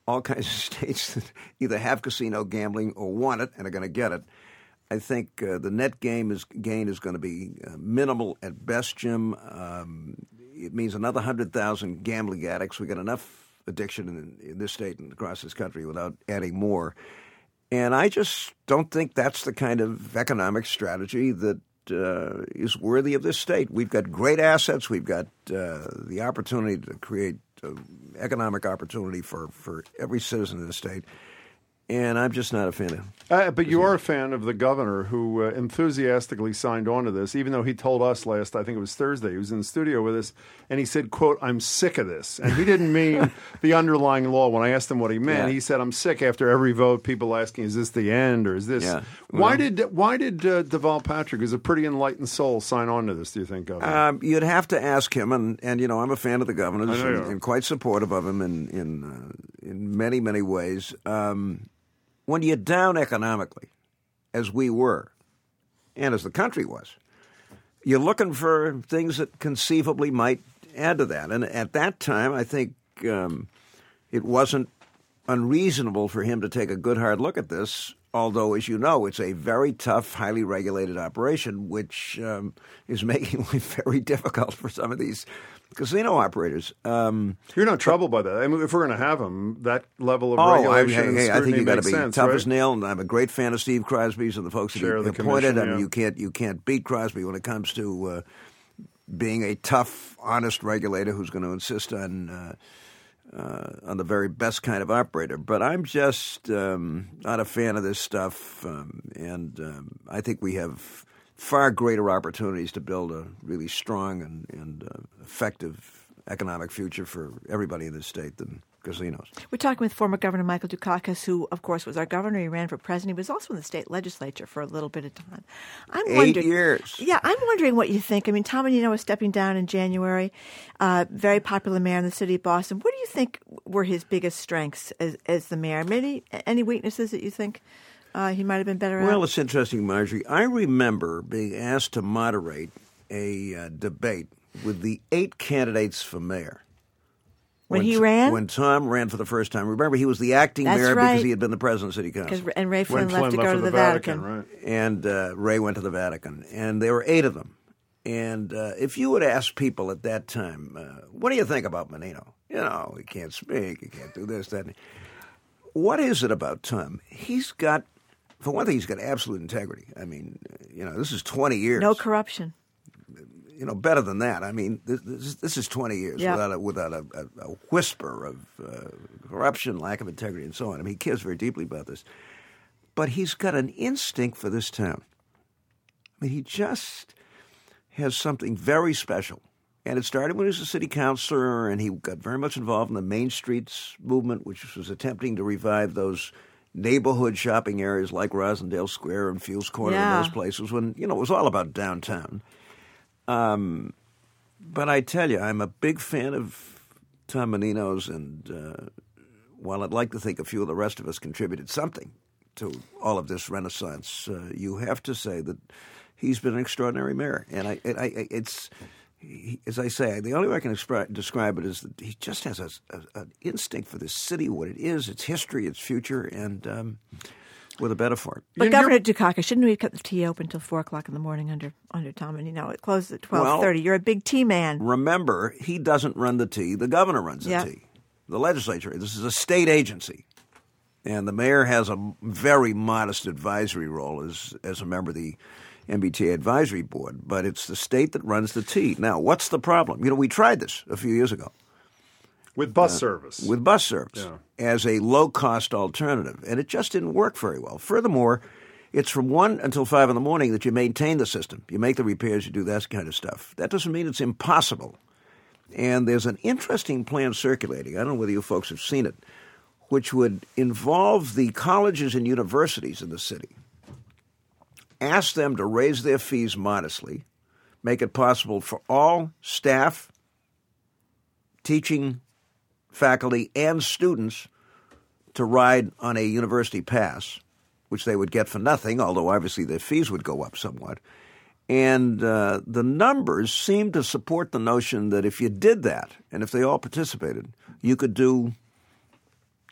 all kinds of states that either have casino gambling or want it and are going to get it. I think the net gain is going to be minimal at best, Jim. It means another 100,000 gambling addicts. We got enough addiction in this state and across this country without adding more. And I just don't think that's the kind of economic strategy that is worthy of this state. We've got great assets. We've got the opportunity to create economic opportunity for every citizen of the state. And I'm just not a fan of But you are a fan of the governor who enthusiastically signed on to this, even though he told us I think it was Thursday, he was in the studio with us, and he said, quote, "I'm sick of this." And he didn't mean the underlying law. When I asked him what he meant, he said, "I'm sick after every vote, people asking, is this the end or is this?" Yeah. Why did Deval Patrick, who's a pretty enlightened soul, sign on to this, do you think, Governor? You'd have to ask him, and I'm a fan of the governor's and quite supportive of him in many, many ways. When you're down economically, as we were, and as the country was, you're looking for things that conceivably might add to that. And at that time, I think it wasn't unreasonable for him to take a good hard look at this, although, as you know, it's a very tough, highly regulated operation, which is making life very difficult for some of these casino operators. You're not troubled by that. I mean, if we're going to have them, that level of regulation and scrutiny I think you've got to be sense, tough right? as nail. And I'm a great fan of Steve Crosby's and the folks that he appointed. I mean, you can't beat Crosby when it comes to being a tough, honest regulator who's going to insist on the very best kind of operator. But I'm just not a fan of this stuff, and I think we have far greater opportunities to build a really strong and effective economic future for everybody in this state than casinos. We're talking with former Governor Michael Dukakis, who, of course, was our governor. He ran for president. He was also in the state legislature for a little bit of time. 8 years. Yeah, I'm wondering what you think. I mean, Tom Menino is stepping down in January, very popular mayor in the city of Boston. What do you think were his biggest strengths as the mayor? Any weaknesses that you think he might have been better at? Well, it's interesting, Marjorie. I remember being asked to moderate a debate with the 8 candidates for mayor. When he ran? When Tom ran for the first time. Remember, he was the acting mayor because he had been the president of City Council. And Ray Flynn left to go to the Vatican. Right. And Ray went to the Vatican. And there were 8 of them. And if you would ask people at that time, what do you think about Menino? You know, he can't speak, he can't do this, that. What is it about Tom? He's got, for one thing, he's got absolute integrity. I mean, this is 20 years. No corruption. Better than that. I mean, this is 20 years without a whisper of corruption, lack of integrity, and so on. I mean, he cares very deeply about this. But he's got an instinct for this town. I mean, he just has something very special. And it started when he was a city councilor, and he got very much involved in the Main Streets movement, which was attempting to revive those neighborhood shopping areas like Rosendale Square and Fields Corner and those places when, it was all about downtown. But I tell you, I'm a big fan of Tom Menino's, and while I'd like to think a few of the rest of us contributed something to all of this renaissance, you have to say that he's been an extraordinary mayor. And as I say, the only way I can describe it is that he just has an instinct for this city, what it is, its history, its future, and with a better for it. But Governor Dukakis, shouldn't we cut the tea open until 4 o'clock in the morning under Tom? And it closes at 12:30. You're a big tea man. Remember, he doesn't run the tea. The governor runs the tea. The legislature. This is a state agency. And the mayor has a very modest advisory role as a member of the MBTA advisory board. But it's the state that runs the tea. Now, what's the problem? We tried this a few years ago. With bus service. With bus service as a low-cost alternative. And it just didn't work very well. Furthermore, it's from 1 until 5 in the morning that you maintain the system. You make the repairs, you do that kind of stuff. That doesn't mean it's impossible. And there's an interesting plan circulating. I don't know whether you folks have seen it, which would involve the colleges and universities in the city. Ask them to raise their fees modestly, make it possible for all staff, teaching faculty, and students to ride on a university pass, which they would get for nothing, although obviously their fees would go up somewhat. And the numbers seem to support the notion that if you did that, and if they all participated, you could do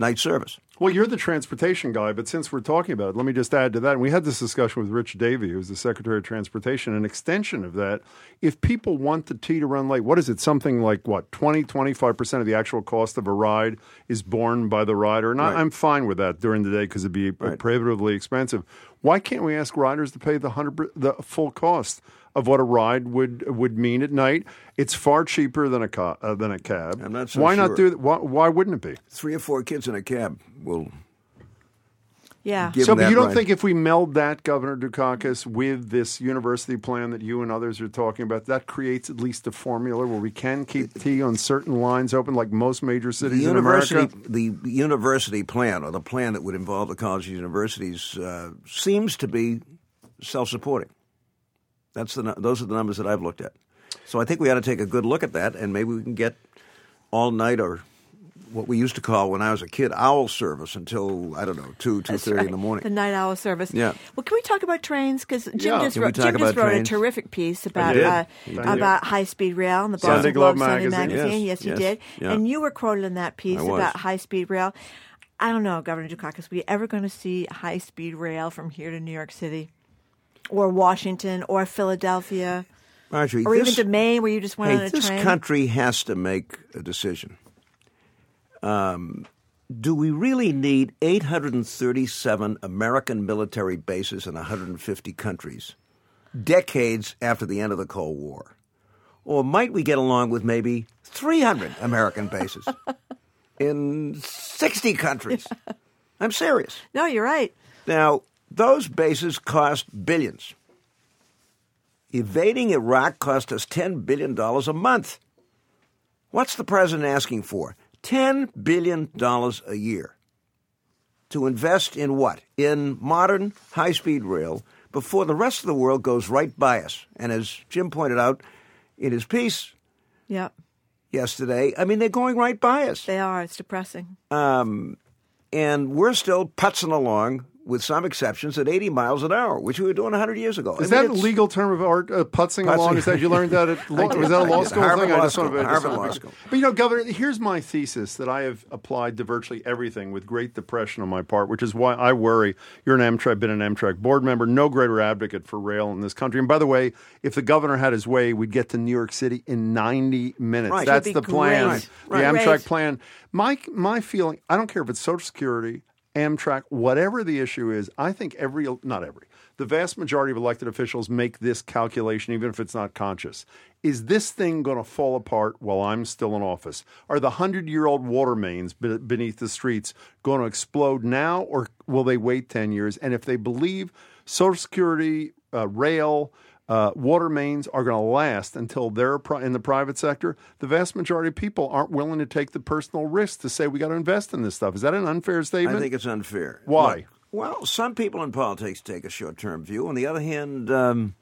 night service. Well, you're the transportation guy, but since we're talking about it, let me just add to that. And we had this discussion with Rich Davey, who's the Secretary of Transportation, an extension of that. If people want the T to run late, what is it? Something like, 20-25% of the actual cost of a ride is borne by the rider? And I'm fine with that during the day because it'd be prohibitively expensive. Why can't we ask riders to pay the full cost of what a ride would mean at night? It's far cheaper than a cab. I'm not so Why sure. not do that? Why wouldn't it be? 3 or 4 kids in a cab will. Yeah. Give So, them but that you don't ride. think if we meld that, Governor Dukakis, with this university plan that you and others are talking about, that creates at least a formula where we can keep T on certain lines open, like most major cities in America? The university plan, or the plan that would involve the colleges and universities, seems to be self-supporting. Those are the numbers that I've looked at. So I think we ought to take a good look at that, and maybe we can get all night, or what we used to call when I was a kid, owl service until, 2:30 in the morning. The night owl service. Yeah. Well, can we talk about trains? Because Jim just wrote trains? a terrific piece about high-speed rail in the Sunday Boston Globe Globe Sunday magazine. magazine. Yes, you did. Yeah. And you were quoted in that piece I was. about high-speed rail. I don't know, Governor Dukakis, are we ever going to see high-speed rail from here to New York City? Or Washington, or Philadelphia, Marjorie, or even to Maine, where you just went on a this train? country has to make a decision. Do we really need 837 American military bases in 150 countries, decades after the end of the Cold War? Or might we get along with maybe 300 American bases in 60 countries? I'm serious. No, you're right. Now, those bases cost billions. Evading Iraq cost us $10 billion a month. What's the president asking for? $10 billion a year. To invest in what? In modern high-speed rail before the rest of the world goes right by us. And as Jim pointed out in his piece yesterday, they're going right by us. They are. It's depressing. And we're still putzing along, with some exceptions, at 80 miles an hour, which we were doing 100 years ago. Is that a legal term of art, putzing along? Is that you learned that at law? Was that a law school thing? Harvard Law School. But, Governor, here's my thesis that I have applied to virtually everything with great depression on my part, which is why I worry. You're an Amtrak, been an Amtrak board member, no greater advocate for rail in this country. And by the way, if the governor had his way, we'd get to New York City in 90 minutes. Right. That's the plan, Right. the Amtrak plan. My feeling, I don't care if it's Social Security, Amtrak, whatever the issue is, I think the vast majority of elected officials make this calculation, even if it's not conscious. Is this thing going to fall apart while I'm still in office? Are the 100-year-old water mains beneath the streets going to explode now, or will they wait 10 years? And if they believe Social Security, rail, water mains are going to last until they're in the private sector, the vast majority of people aren't willing to take the personal risk to say we got to invest in this stuff. Is that an unfair statement? I think it's unfair. Why? Look, well, some people in politics take a short-term view. On the other hand,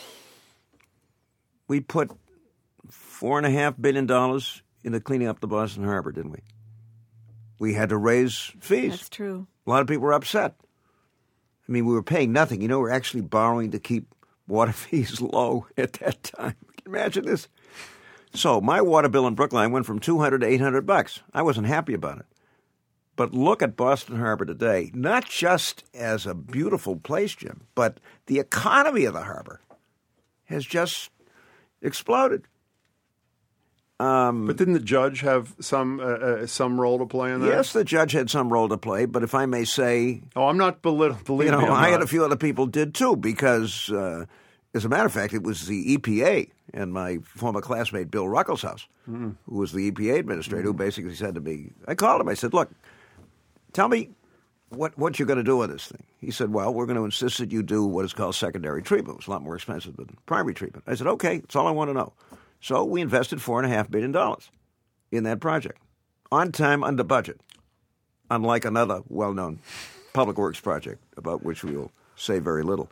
we put $4.5 billion into cleaning up the Boston Harbor, didn't we? We had to raise fees. That's true. A lot of people were upset. We were paying nothing. We're actually borrowing to keep water fees low at that time. Can you imagine this? So my water bill in Brookline went from $200 to $800. I wasn't happy about it. But look at Boston Harbor today, not just as a beautiful place, Jim, but the economy of the harbor has just exploded. But didn't the judge have some role to play in that? Yes, the judge had some role to play, but if I may say... Oh, I'm not believing me. I had a few other people did too, because, as a matter of fact, it was the EPA and my former classmate Bill Ruckelshaus, who was the EPA administrator, who basically said to me, I called him, I said, look, tell me what you're going to do with this thing. He said, well, we're going to insist that you do what is called secondary treatment. It's a lot more expensive than primary treatment. I said, okay, that's all I want to know. So we invested $4.5 billion in that project, on time, under budget, unlike another well-known public works project about which we will say very little.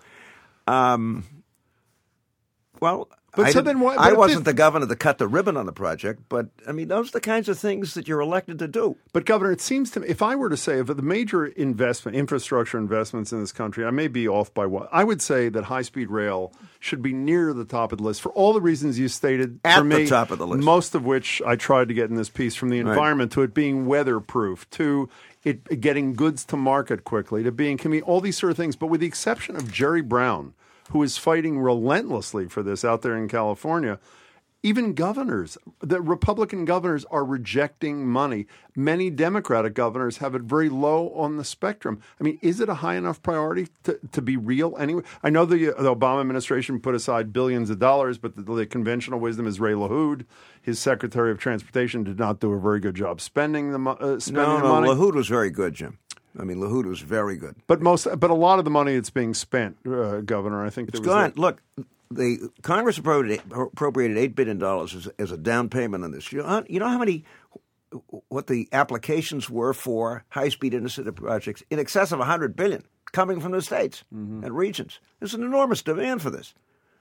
I wasn't the governor to cut the ribbon on the project, but, those are the kinds of things that you're elected to do. But, Governor, it seems to me, if I were to say, of the major infrastructure investments in this country, I may be off by what, I would say that high-speed rail should be near the top of the list for all the reasons you stated. At the top of the list. Most of which I tried to get in this piece, from the environment to it being weatherproof to it getting goods to market quickly, to being all these sort of things. But with the exception of Jerry Brown, who is fighting relentlessly for this out there in California, even governors, the Republican governors are rejecting money. Many Democratic governors have it very low on the spectrum. I mean, is it a high enough priority to be real anyway? I know the Obama administration put aside billions of dollars, but the conventional wisdom is Ray LaHood, his Secretary of Transportation, did not do a very good job spending the money. LaHood was very good, Jim. I mean, LaHood was very good. But a lot of the money that's being spent, Governor, I think it's gone. Look. The Congress appropriated $8 billion as a down payment on this. You know how many, what the applications were for high-speed intercity projects? In excess of $100 billion coming from the states and regions. There's an enormous demand for this.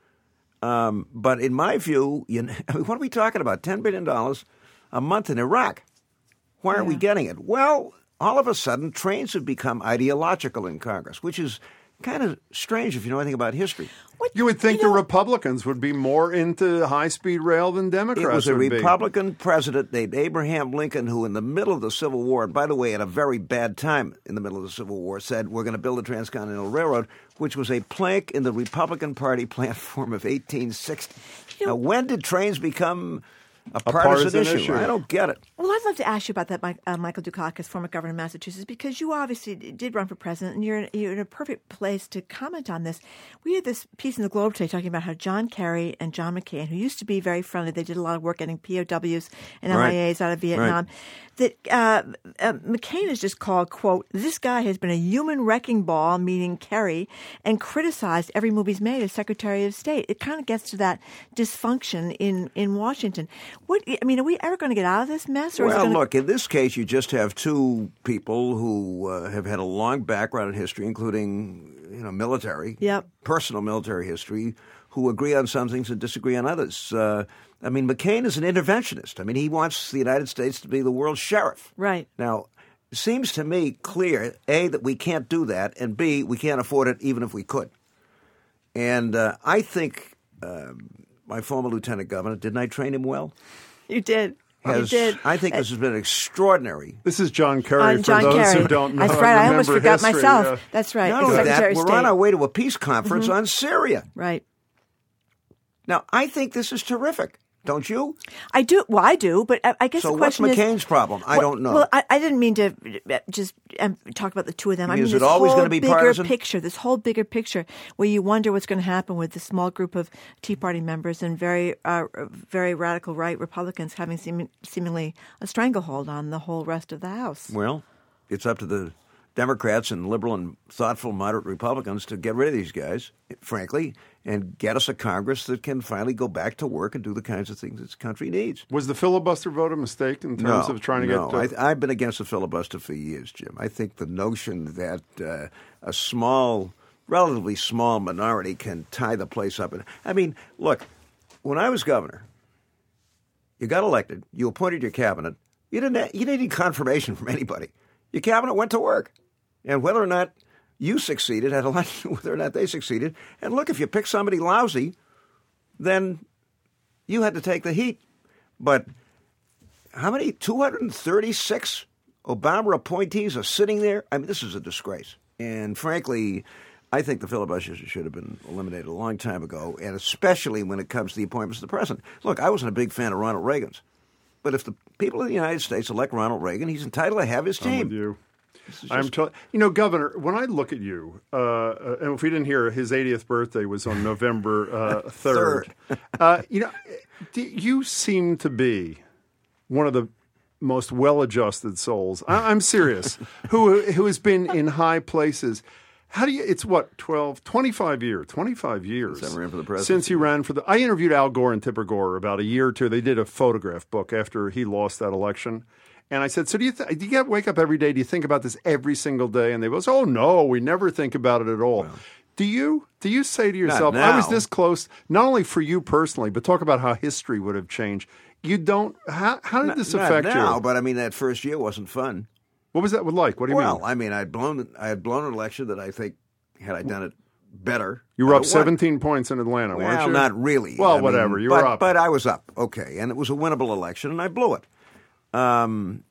But in my view, what are we talking about? $10 billion a month in Iraq. Why aren't we getting it? Well, all of a sudden, trains have become ideological in Congress, which is kind of strange if you know anything about history. You would think the Republicans would be more into high-speed rail than Democrats would be. It was a Republican president named Abraham Lincoln who, in the middle of the Civil War, and by the way, at a very bad time in the middle of the Civil War, said, we're going to build a transcontinental railroad, which was a plank in the Republican Party platform of 1860. Now, when did trains become a partisan issue? I don't get it. Well, I'd love to ask you about that, Michael Dukakis, former governor of Massachusetts, because you obviously did run for president, and you're in a perfect place to comment on this. We had this piece in the Globe today talking about how John Kerry and John McCain, who used to be very friendly, they did a lot of work getting POWs and MIAs out of Vietnam, that McCain has just called, quote, this guy has been a human wrecking ball, meaning Kerry, and criticized every move he's made as Secretary of State. It kind of gets to that dysfunction in Washington. Are we ever going to get out of this mess? Well, look, in this case, you just have two people who have had a long background in history, including, military, personal military history, who agree on some things and disagree on others. McCain is an interventionist. He wants the United States to be the world's sheriff. Right. Now, it seems to me clear, A, that we can't do that, and B, we can't afford it even if we could. And I think my former lieutenant governor, didn't I train him well? You did. You did. I think this has been extraordinary. This is John Kerry, for those who don't know. That's right. I almost forgot myself. Yeah. That's right. Not only that, we're on our way to a peace conference on Syria. Right. Now, I think this is terrific. Don't you? I do. Well, I do, but I guess the question is... So what's McCain's problem? I don't know. Well, I didn't mean to just talk about the two of them. Is it always going to be partisan? This whole bigger picture where you wonder what's going to happen with the small group of Tea Party members and very radical right Republicans having seemingly a stranglehold on the whole rest of the House. Well, it's up to the Democrats and liberal and thoughtful moderate Republicans to get rid of these guys, frankly, and get us a Congress that can finally go back to work and do the kinds of things this country needs. Was the filibuster vote a mistake in terms of trying to get... No, I've been against the filibuster for years, Jim. I think the notion that a small, relatively small minority can tie the place up. Look, when I was governor, you got elected, you appointed your cabinet, you didn't need confirmation from anybody. Your cabinet went to work. And whether or not you succeeded had a lot to do with whether or not they succeeded. And look, if you pick somebody lousy, then you had to take the heat. But how many? 236 Obama appointees are sitting there? This is a disgrace. And frankly, I think the filibuster should have been eliminated a long time ago, and especially when it comes to the appointments of the president. Look, I wasn't a big fan of Ronald Reagan's. But if the people of the United States elect Ronald Reagan, he's entitled to have his team. I'm with you. Governor, when I look at you, and if we didn't hear, his 80th birthday was on November 3rd. You seem to be one of the most well-adjusted souls. I'm serious. who has been in high places. How do you? It's what 25 years since he ran for the. I interviewed Al Gore and Tipper Gore about a year or two. They did a photograph book after he lost that election, and I said, "So do you wake up every day? Do you think about this every single day?" And they both said, "Oh no, we never think about it at all." Well, do you say to yourself, "I was this close"? Not only for you personally, but talk about how history would have changed. You don't. How did this affect you? Not now, but that first year wasn't fun. What was that like? What do you mean? Well, I had blown an election that I think, had I done it better. You were up 17 points in Atlanta, weren't you? Well, not really. Well, whatever. You were up. But I was up, okay. And it was a winnable election, and I blew it.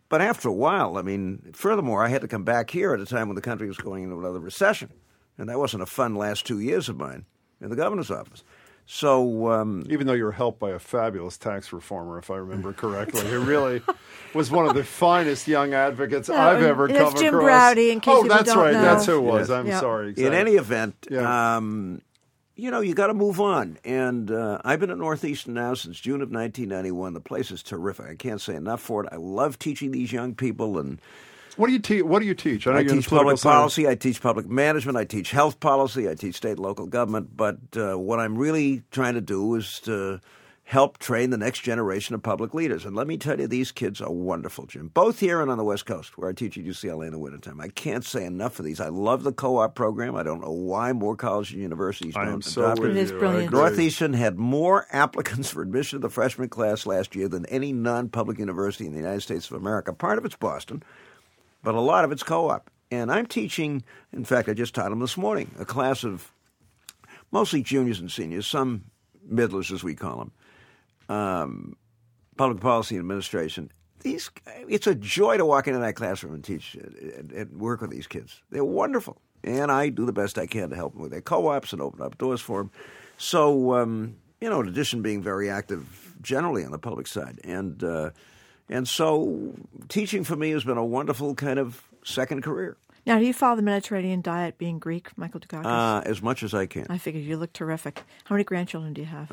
But after a while, furthermore, I had to come back here at a time when the country was going into another recession. And that wasn't a fun last 2 years of mine in the governor's office. So even though you were helped by a fabulous tax reformer, if I remember correctly, who really was one of the finest young advocates I've ever come across. That's Jim Browdy, in case people that's don't right. know. That's who it was. Yes. I'm sorry. In any event, you got to move on. And I've been at Northeastern now since June of 1991. The place is terrific. I can't say enough for it. I love teaching these young people. And what do you teach? I teach public policy. I teach public management. I teach health policy. I teach state and local government. But what I'm really trying to do is to help train the next generation of public leaders. And let me tell you, these kids are wonderful, Jim, both here and on the West Coast, where I teach at UCLA in the wintertime. I can't say enough of these. I love the co-op program. I don't know why more colleges and universities don't adopt it. It is brilliant. Northeastern had more applicants for admission to the freshman class last year than any non-public university in the United States of America. Part of it's Boston, but a lot of it's co-op. And I'm teaching, in fact, I just taught them this morning, a class of mostly juniors and seniors, some middlers as we call them. Public policy and administration. It's a joy to walk into that classroom and teach and work with these kids. They're wonderful, and I do the best I can to help them with their co-ops and open up doors for them. So, in addition, being very active generally on the public side, and so teaching for me has been a wonderful kind of second career. Now, do you follow the Mediterranean diet, being Greek, Michael Dukakis? As much as I can. I figured you look terrific. How many grandchildren do you have?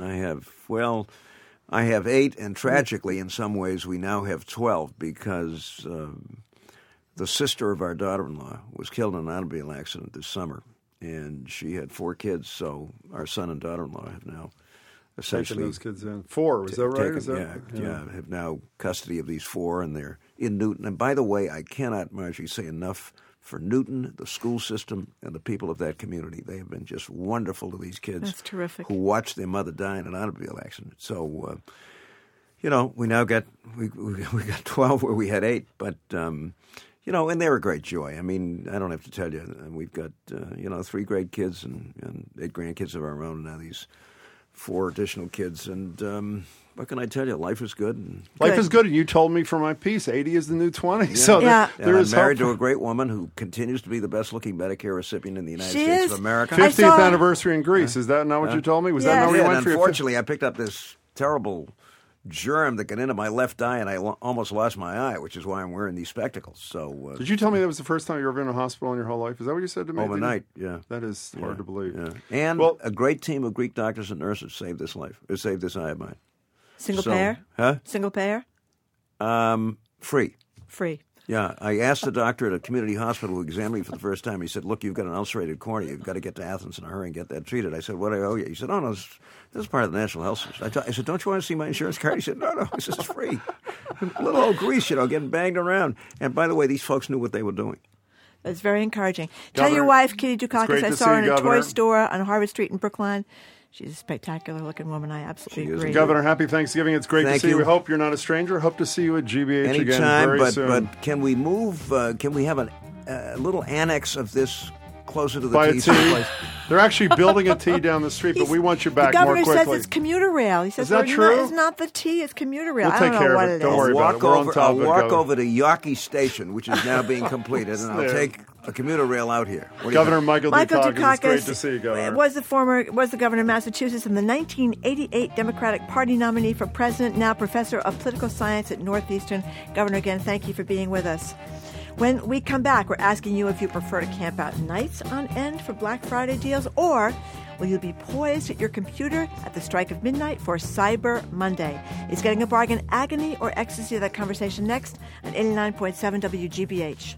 I have 8, and tragically, in some ways, we now have 12 because the sister of our daughter-in-law was killed in an automobile accident this summer, and she had 4 kids, so our son and daughter-in-law have now essentially taken those kids in. 4, is that right? Have now custody of these 4, and they're in Newton. And by the way, I cannot, Marjorie, say enough for Newton, the school system, and the people of that community. They have been just wonderful to these kids. That's terrific. Who watched their mother die in an automobile accident. So, we now got we got 12 where we had 8, but and they're a great joy. I mean, I don't have to tell you, we've got 3 great kids and 8 grandkids of our own, and now these 4 additional kids, and what can I tell you? Life is good. Life is good, and you told me for my piece, 80 is the new 20. Yeah. So there is I'm married to a great woman who continues to be the best-looking Medicare recipient in the United States of America. 50th anniversary in Greece. Is that not what you told me? Was that not where you went for your unfortunately, I picked up this terrible germ that got into my left eye, and I almost lost my eye, which is why I'm wearing these spectacles. So, did you tell me that was the first time you were ever in a hospital in your whole life? Is that what you said to me? Overnight, yeah. That is hard to believe. Yeah. And a great team of Greek doctors and nurses saved this eye of mine. Single payer? Huh? Single payer? Free. Free. Yeah. I asked the doctor at a community hospital who examined me for the first time. He said, "Look, you've got an ulcerated cornea. You've got to get to Athens in a hurry and get that treated." I said, "What do I owe you?" He said, "Oh, no, this is part of the National Health Service." I said, "Don't you want to see my insurance card?" He said, "No. This is free." Little old Greece, getting banged around. And by the way, these folks knew what they were doing. That's very encouraging. Governor, tell your wife, Kitty Dukakis, I saw her in a Governor. toy store on Harvard Street in Brookline. She's a spectacular-looking woman. I absolutely agree. Governor, happy Thanksgiving. It's great to see you. We hope you're not a stranger. Hope to see you at GBH again very soon. But can we move? Can we have a little annex of this closer to the By tea? a tea. They're actually building a tea down the street, but we want you back more quickly. The governor says it's commuter rail. He says, is that true? It's not the tea, it's commuter rail. We'll take care of it. Don't worry about it. We're on top I'll of it, walk over to Yawkey Station, which is now being completed, and I'll take a commuter rail out here. Governor Michael Dukakis, it's great to see you, Governor. Was the governor of Massachusetts and the 1988 Democratic Party nominee for president, now professor of political science at Northeastern. Governor, again, thank you for being with us. When we come back, we're asking you if you prefer to camp out nights on end for Black Friday deals, or will you be poised at your computer at the strike of midnight for Cyber Monday? Is getting a bargain agony or ecstasy? That conversation next on 89.7 WGBH.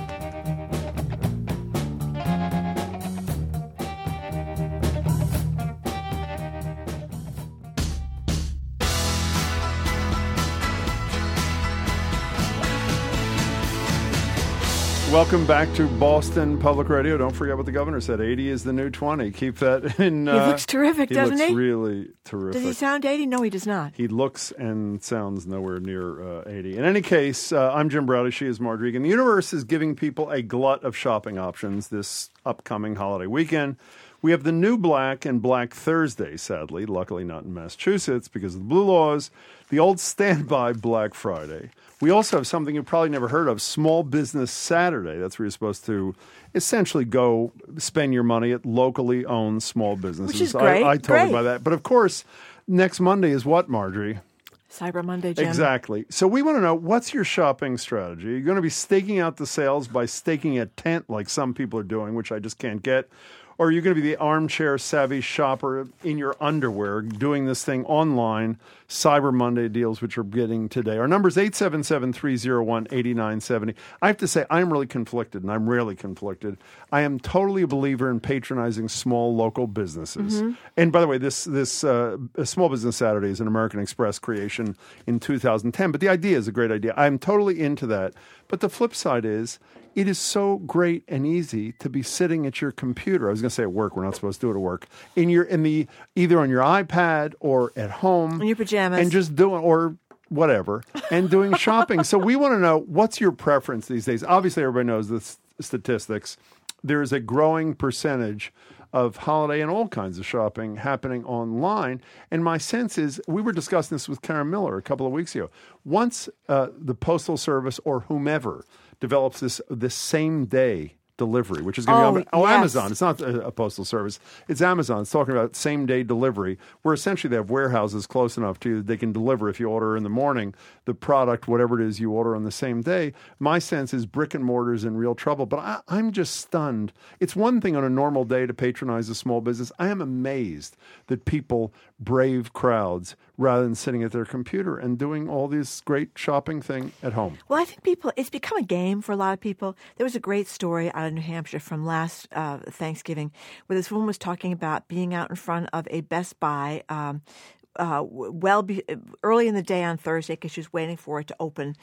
Welcome back to Boston Public Radio. Don't forget what the governor said. 80 is the new 20. Keep that in. He looks terrific, doesn't he? He looks really terrific. Does he sound 80? No, he does not. He looks and sounds nowhere near 80. In any case, I'm Jim Browdy. She is Marjorie Egan. The universe is giving people a glut of shopping options this upcoming holiday weekend. We have the new Black and Black Thursday, sadly, luckily not in Massachusetts because of the blue laws, the old standby Black Friday. We also have something you've probably never heard of, Small Business Saturday. That's where you're supposed to essentially go spend your money at locally owned small businesses. Which is great. I totally buy that. But of course, next Monday is what, Marjorie? Cyber Monday, Jim. Exactly. So we want to know, what's your shopping strategy? Are you going to be staking out the sales by staking a tent like some people are doing, which I just can't get? Or are you going to be the armchair savvy shopper in your underwear doing this thing online, Cyber Monday deals, which are getting today? Our number is 877-301-8970. I have to say, I'm really conflicted, and I'm rarely conflicted. I am totally a believer in patronizing small local businesses. Mm-hmm. And by the way, this Small Business Saturday is an American Express creation in 2010, but the idea is a great idea. I'm totally into that. But the flip side is, it is so great and easy to be sitting at your computer. I was going to say at work. We're not supposed to do it at work. Either on your iPad or at home, in your pajamas, and just doing or whatever, and doing shopping. So we want to know, what's your preference these days? Obviously, everybody knows the statistics. There is a growing percentage of holiday and all kinds of shopping happening online. And my sense is, we were discussing this with Karen Miller a couple of weeks ago. Once the Postal Service or whomever develops this same day delivery, which is going to be yes. Amazon. It's not a postal service. It's Amazon. It's talking about same-day delivery, where essentially they have warehouses close enough to you that they can deliver, if you order in the morning, the product, whatever it is you order on the same day. My sense is brick and mortar is in real trouble, but I'm just stunned. It's one thing on a normal day to patronize a small business. I am amazed that people brave crowds rather than sitting at their computer and doing all this great shopping thing at home. Well, I think it's become a game for a lot of people. There was a great story out of New Hampshire from last Thanksgiving where this woman was talking about being out in front of a Best Buy early in the day on Thursday because she was waiting for it to open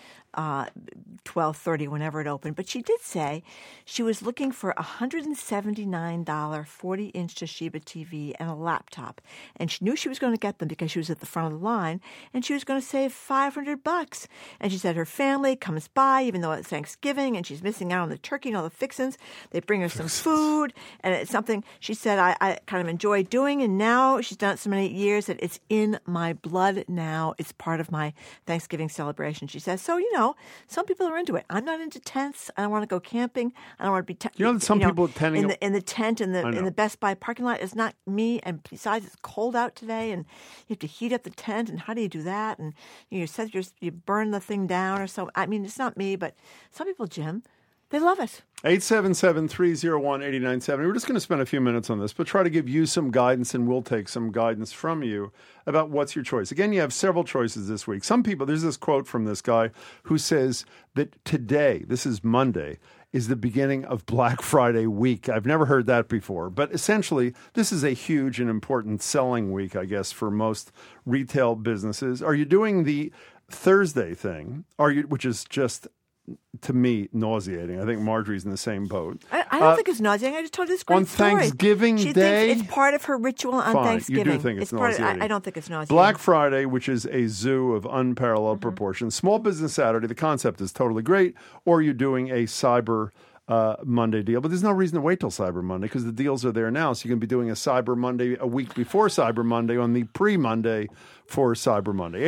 12:30, whenever it opened. But she did say she was looking for a $179 40-inch Toshiba TV and a laptop. And she knew she was going to get them because she was at the front of the line, and she was going to save $500. And she said her family comes by, even though it's Thanksgiving, and she's missing out on the turkey and all the fixins. They bring her some food, and it's something she said I kind of enjoy doing. And now she's done it so many years that it's in my blood now. It's part of my Thanksgiving celebration. She says, so, some people are into it. I'm not into tents. I don't want to go camping. I don't want to be people tending in the tent in the Best Buy parking lot. It's not me. And besides, it's cold out today, and you have to heat up the tent. And how do you do that? And you burn the thing down or so. I mean, it's not me, but some people, Jim, they love it. 877-301-8970. We're just going to spend a few minutes on this, but try to give you some guidance, and we'll take some guidance from you about what's your choice. Again, you have several choices this week. Some people, there's this quote from this guy who says that today, this is Monday, is the beginning of Black Friday week. I've never heard that before, but essentially, this is a huge and important selling week, I guess, for most retail businesses. Are you doing the Thursday thing, which is just, to me, nauseating? I think Marjorie's in the same boat. I don't think it's nauseating. I just told this great on story. Thanksgiving she Day? Thinks it's part of her ritual on Fine, Thanksgiving. You do think it's nauseating. I don't think it's nauseating. Black Friday, which is a zoo of unparalleled proportions. Small Business Saturday, the concept is totally great. Or you're doing a Cyber Monday deal. But there's no reason to wait till Cyber Monday because the deals are there now. So you can be doing a Cyber Monday a week before Cyber Monday on the pre-Monday for Cyber Monday.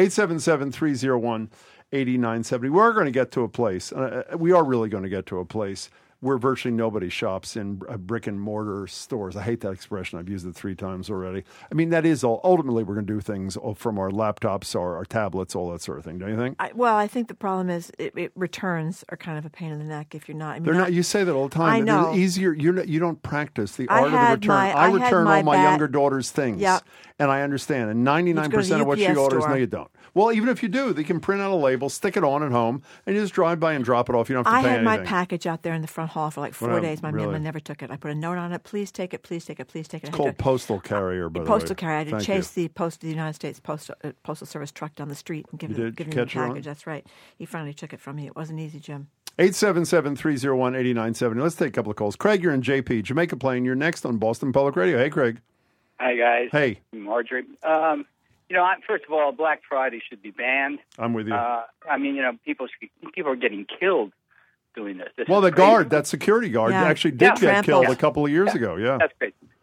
877-301-8970. We're going to get to a place. We are really going to get to a place where virtually nobody shops in brick and mortar stores. I hate that expression. I've used it 3 times already. I mean, that is all. Ultimately, we're going to do things from our laptops or our tablets, all that sort of thing. Don't you think? I think the problem is returns are kind of a pain in the neck if you're not. I mean, they're not. You say that all the time. I know. They're easier. You don't practice the art of the return. I return all my younger daughter's things. Yep. And I understand. And 99% of what she orders, no, you don't. Well, even if you do, they can print out a label, stick it on at home, and you just drive by and drop it off. You don't have to pay anything. I had my package out there in the front hall for like 4 days. My man never took it. I put a note on it. Please take it. Please take it. Please take it. It's called postal carrier, by the way. Postal carrier. I had to chase the United States Postal Service truck down the street and give him the package. That's right. He finally took it from me. It wasn't easy, Jim. 877-301-8970. Let's take a couple of calls. Craig, you're in JP, Jamaica Plain. You're next on Boston Public Radio. Hey, Craig. Hi, guys. Hey. Marjorie. First of all, Black Friday should be banned. I'm with you. People are getting killed doing this. The guard, that security guard, actually did get killed a couple of years ago. Yeah, that's great.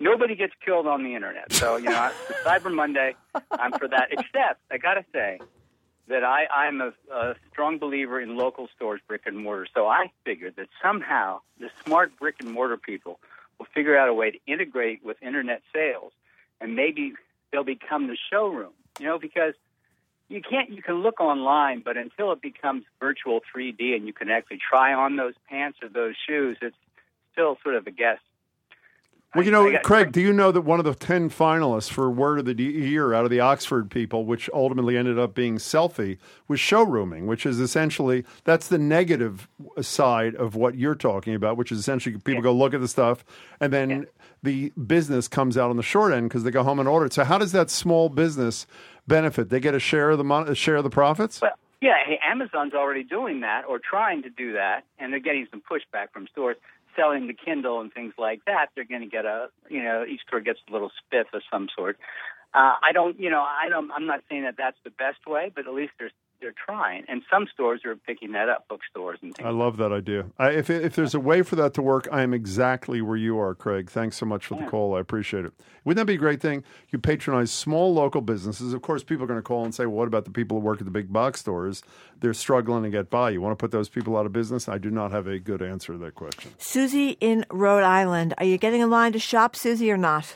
nobody gets killed on the internet. So, for Cyber Monday, I'm for that. Except, I got to say that I'm a strong believer in local stores, brick and mortar. So I figured that somehow the smart brick and mortar people will figure out a way to integrate with internet sales, and maybe they'll become the showroom, because you can look online, but until it becomes virtual 3D and you can actually try on those pants or those shoes, it's still sort of a guess. Well, Craig, do you know that one of the 10 finalists for Word of the Year out of the Oxford people, which ultimately ended up being Selfie, was showrooming, which is essentially, that's the negative side of what you're talking about, which is essentially people go look at the stuff, and then the business comes out on the short end because they go home and order it. So how does that small business benefit? They get a share of the profits? Well, yeah, Amazon's already doing that or trying to do that, and they're getting some pushback from stores. Selling the Kindle and things like that, they're going to get each store gets a little spiff of some sort. I'm not saying that that's the best way, but at least they're trying. And some stores are picking that up, bookstores and things. I love that idea. If there's a way for that to work, I am exactly where you are, Craig. Thanks so much for the call. I appreciate it. Wouldn't that be a great thing? You patronize small local businesses. Of course, people are going to call and say, well, what about the people who work at the big box stores? They're struggling to get by. You want to put those people out of business? I do not have a good answer to that question. Susie in Rhode Island. Are you getting in line to shop, Susie, or not?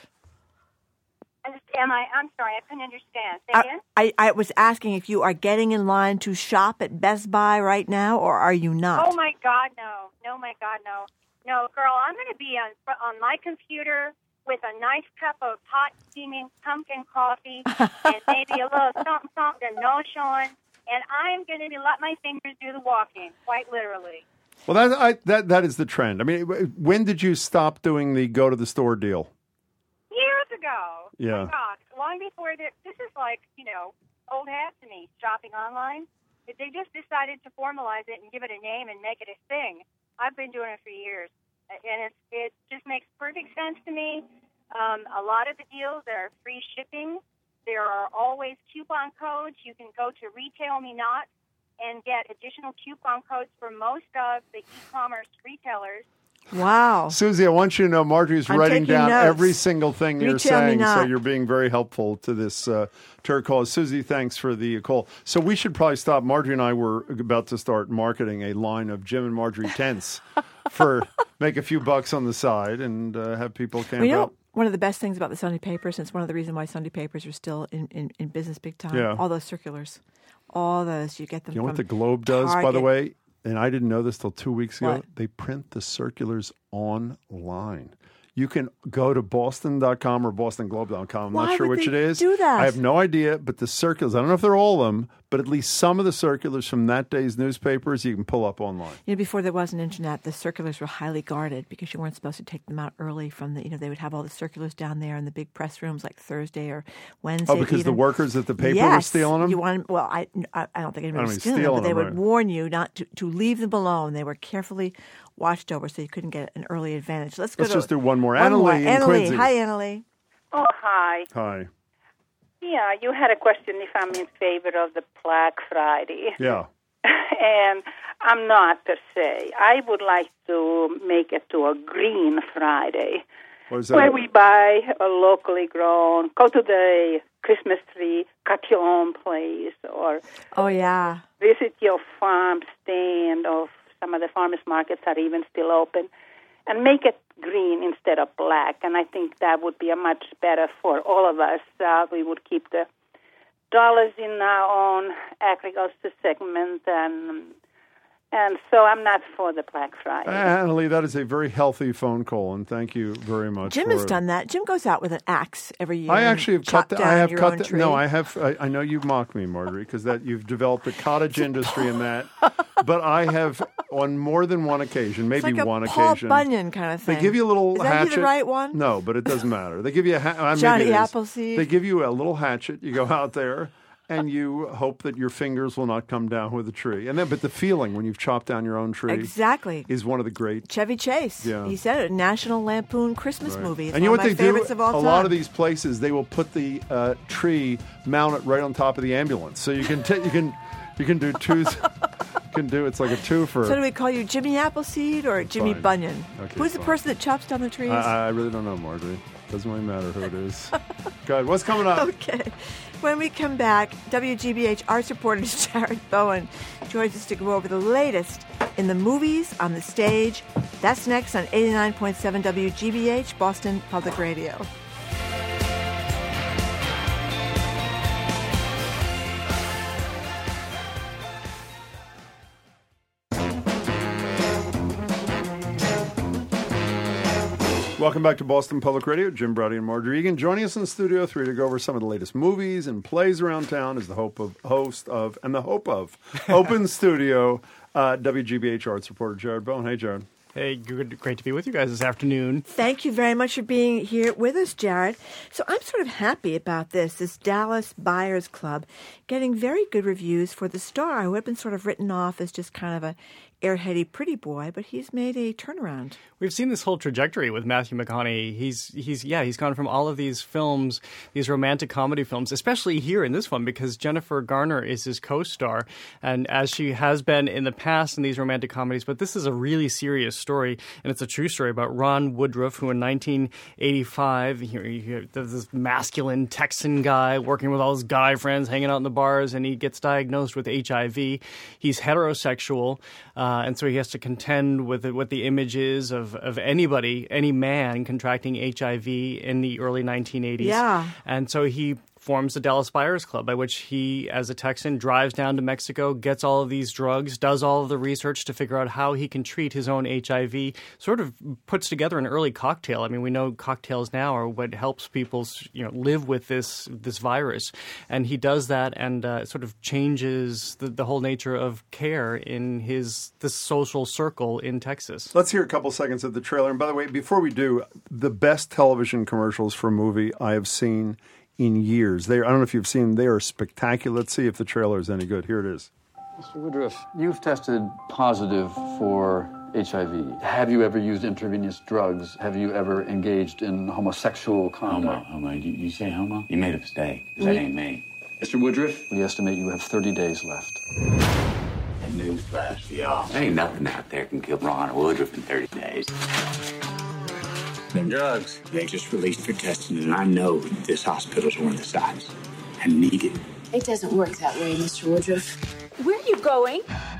I'm sorry, I couldn't understand. Say again? I was asking if you are getting in line to shop at Best Buy right now, or are you not? Oh, my God, no. No, my God, no. No, girl, I'm going to be on my computer with a nice cup of hot, steaming pumpkin coffee and maybe a little something to nosh on, and I'm going to let my fingers do the walking, quite literally. Well, that is the trend. I mean, when did you stop doing the go-to-the-store deal? Years ago. Yeah. Oh my gosh, long before this is like, old hat to me, shopping online. They just decided to formalize it and give it a name and make it a thing. I've been doing it for years, and it just makes perfect sense to me. A lot of the deals are free shipping. There are always coupon codes. You can go to Retail Me Not and get additional coupon codes for most of the e-commerce retailers. Wow. Susie, I want you to know Marjorie's writing down every single thing you're saying, so you're being very helpful to this call. Susie, thanks for the call. So we should probably stop. Marjorie and I were about to start marketing a line of Jim and Marjorie tents make a few bucks on the side and have people camp out. One of the best things about the Sunday papers, and it's one of the reasons why Sunday papers are still in business big time, all those circulars. All those, you get them. You know from what the Globe does, Target. by the way? And I didn't know this till 2 weeks ago. What? They print the circulars online. You can go to boston.com or bostonglobe.com. I'm not sure which it is. Do that? I have no idea, but the circulars, I don't know if they're all of them, but at least some of the circulars from that day's newspapers you can pull up online. Before there was an internet, the circulars were highly guarded because you weren't supposed to take them out early from the, they would have all the circulars down there in the big press rooms like Thursday or Wednesday. Oh, because the workers at the paper were stealing them? I don't think anybody was stealing them, but they would warn you not to leave them alone. They were carefully watched over so you couldn't get an early advantage. Let's just do one more. Annalee in Quincy. Hi, Annalee. Oh, hi. Hi. Yeah, you had a question if I'm in favor of the Black Friday. Yeah. And I'm not per se. I would like to make it to a Green Friday. What is that? Where we buy a locally grown, go to the Christmas tree, cut your own place, or visit your farm stand, or some of the farmers markets are even still open, and make it green instead of black. And I think that would be a much better for all of us. We would keep the dollars in our own agriculture segment, and so I'm not for the Black Friday. Annalee, that is a very healthy phone call, and thank you very much. Jim has done that. Jim goes out with an axe every year. I actually have cut. I have cut. Tree. No, I have. I know you've mocked me, Marjorie, because that you've developed a cottage industry in that. But I have, on more than one occasion, maybe it's like one a Paul occasion, Bunyan kind of thing. They give you a little hatchet. Is that the right one? No, but it doesn't matter. They give you a Johnny Appleseed. They give you a little hatchet. You go out there. And you hope that your fingers will not come down with the tree. But the feeling when you've chopped down your own tree is one of the great. Chevy Chase. Yeah. He said it, National Lampoon Christmas movie. It's and you know what they do? Of all time. A lot of these places, they will put the tree, mount it right on top of the ambulance. So you can do two. can do. It's like a twofer. So do we call you Jimmy Appleseed or Jimmy Fine. Bunyan? Okay, Who's the person that chops down the trees? I really don't know, Marjorie. Doesn't really matter who it is. Good. What's coming up? Okay. When we come back, WGBH arts reporter Jared Bowen joins us to go over the latest in the movies, on the stage. That's next on 89.7 WGBH, Boston Public Radio. Welcome back to Boston Public Radio. Jim Braude and Marjorie Egan joining us in Studio 3 to go over some of the latest movies and plays around town is the host of Open Studio, WGBH arts reporter Jared Bowen. Hey, Jared. Hey, great to be with you guys this afternoon. Thank you very much for being here with us, Jared. So I'm sort of happy about this Dallas Buyers Club getting very good reviews for the star, who had been sort of written off as just kind of a airheady pretty boy, but he's made a turnaround. We've seen this whole trajectory with Matthew McConaughey. He's gone from all of these films, these romantic comedy films, especially here in this one because Jennifer Garner is his co-star, and as she has been in the past in these romantic comedies, but this is a really serious story, and it's a true story about Ron Woodruff, who in 1985, there's this masculine Texan guy working with all his guy friends, hanging out in the bars, and he gets diagnosed with HIV. He's heterosexual, and so he has to contend with what the image is of anybody, any man contracting HIV in the early 1980s. Yeah. And so he forms the Dallas Buyers Club, by which he, as a Texan, drives down to Mexico, gets all of these drugs, does all of the research to figure out how he can treat his own HIV, sort of puts together an early cocktail. I mean, we know cocktails now are what helps people, live with this virus. And he does that and sort of changes the whole nature of care in this social circle in Texas. Let's hear a couple seconds of the trailer. And by the way, before we do, the best television commercials for a movie I have seen in years. I don't know if you've seen them. They are spectacular. Let's see if the trailer is any good. Here it is. Mr. Woodruff, you've tested positive for HIV. Have you ever used intravenous drugs? Have you ever engaged in homosexual conduct? Homo. You say homo? You made a mistake. That ain't me. Mr. Woodruff, we estimate you have 30 days left. Newsflash for y'all. There ain't nothing out there can kill Ron Woodruff in 30 days. Them drugs, they just released for testing, and I know this hospital's one of the sites. I need it. It doesn't work that way, Mr. Woodruff. Where are you going?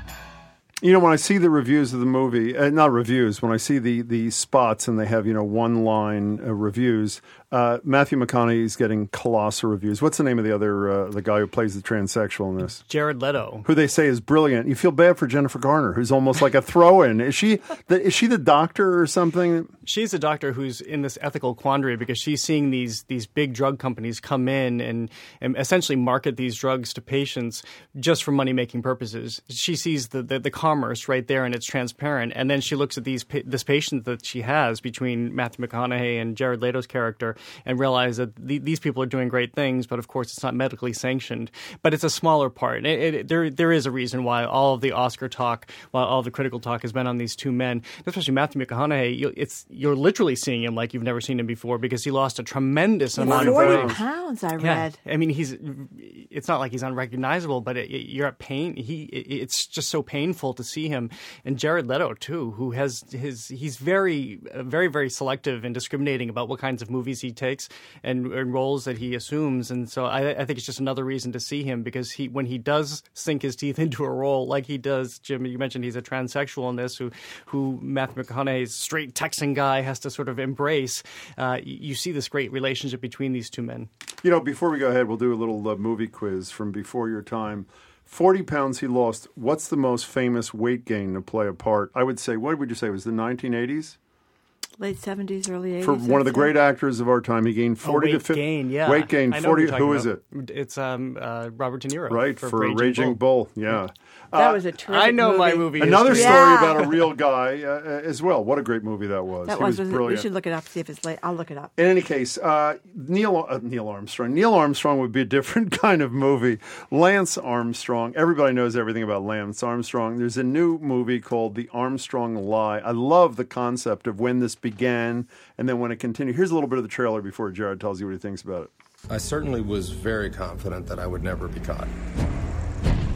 When I see the reviews of the movie, not reviews, when I see the spots and they have, one-line reviews, Matthew McConaughey's getting colossal reviews. What's the name of the other, the guy who plays the transsexual in this? Jared Leto. Who they say is brilliant. You feel bad for Jennifer Garner, who's almost like a throw-in. Is she the doctor or something? She's a doctor who's in this ethical quandary because she's seeing these big drug companies come in and essentially market these drugs to patients just for money-making purposes. She sees the commerce right there and it's transparent. And then she looks at this patient that she has between Matthew McConaughey and Jared Leto's character and realize that these people are doing great things, but of course it's not medically sanctioned. But it's a smaller part. There is a reason why all of the Oscar talk, while all the critical talk has been on these two men, especially Matthew McConaughey, you're literally seeing him like you've never seen him before because he lost a tremendous amount of weight. 40 pounds, I read. Yeah. I mean, it's not like he's unrecognizable, but you're at pain. It's just so painful to see him. And Jared Leto, too, who he's very, very, very selective and discriminating about what kinds of movies he takes and roles that he assumes. And so I think it's just another reason to see him because when he does sink his teeth into a role like he does, Jim, you mentioned he's a transsexual in this, who Matthew McConaughey's straight Texan guy has to sort of embrace. You see this great relationship between these two men. Before we go ahead, we'll do a little movie quiz from before your time. 40 pounds he lost. What's the most famous weight gain to play a part? I would say, what would you say, it was the 1980s? Late 70s, early 80s. For one of the great actors of our time, he gained 40 to 50. Gain, yeah. Weight gain, 40. Who is it? It's Robert De Niro. Right, for Raging Bull. Yeah. That was a terrific I know movie. my movie. Another story about a real guy as well. What a great movie that was. He was brilliant. We should look it up, see if it's late. I'll look it up. In any case, Neil Armstrong. Neil Armstrong would be a different kind of movie. Lance Armstrong. Everybody knows everything about Lance Armstrong. There's a new movie called The Armstrong Lie. I love the concept of when this began and then when it continued. Here's a little bit of the trailer before Jared tells you what he thinks about it. I certainly was very confident that I would never be caught.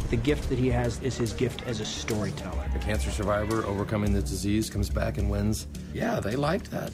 The gift that he has is his gift as a storyteller. A cancer survivor overcoming the disease comes back and wins. Yeah, they liked that.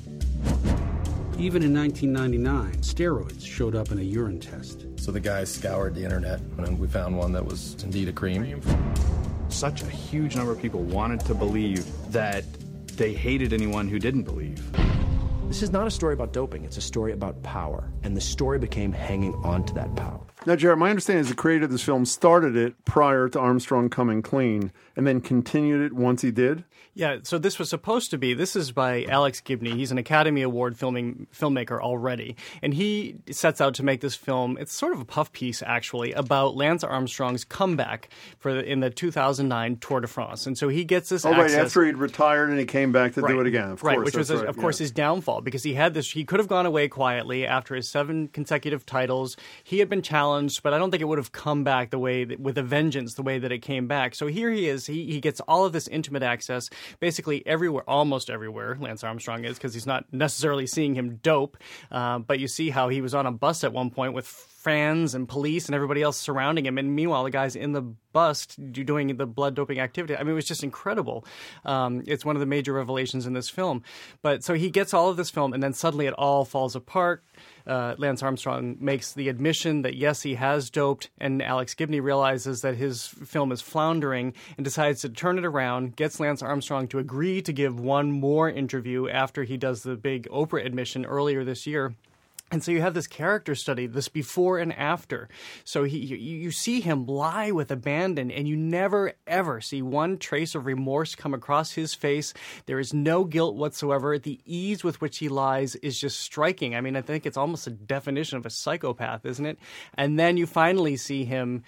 Even in 1999, steroids showed up in a urine test. So the guys scoured the internet, and we found one that was indeed a cream. Such a huge number of people wanted to believe that they hated anyone who didn't believe. This is not a story about doping. It's a story about power. And the story became hanging on to that power. Now, Jared, my understanding is the creator of this film started it prior to Armstrong coming clean and then continued it once he did? Yeah, so this was supposed to be, this is by Alex Gibney. He's an Academy Award filmmaker already. And he sets out to make this film, it's sort of a puff piece, actually, about Lance Armstrong's comeback in the 2009 Tour de France. And so he gets this access. Right, after he'd retired and he came back to do it again. Of course, which was, of course, his downfall, because he had this, he could have gone away quietly after his 7 consecutive titles. He had been challenged, but I don't think it would have come back the way, with a vengeance, the way that it came back. So here he is, he gets all of this intimate access, basically everywhere, almost everywhere Lance Armstrong is, because he's not necessarily seeing him dope. But you see how he was on a bus at one point with fans and police and everybody else surrounding him. And meanwhile, the guy's in the bus doing the blood doping activity. I mean, it was just incredible. It's one of the major revelations in this film. But so he gets all of this film, and then suddenly it all falls apart. Lance Armstrong makes the admission that, yes, he has doped, and Alex Gibney realizes that his film is floundering and decides to turn it around, gets Lance Armstrong to agree to give one more interview after he does the big Oprah admission earlier this year. And so you have this character study, this before and after. So you see him lie with abandon, and you never, ever see one trace of remorse come across his face. There is no guilt whatsoever. The ease with which he lies is just striking. I mean, I think it's almost a definition of a psychopath, isn't it? And then you finally see him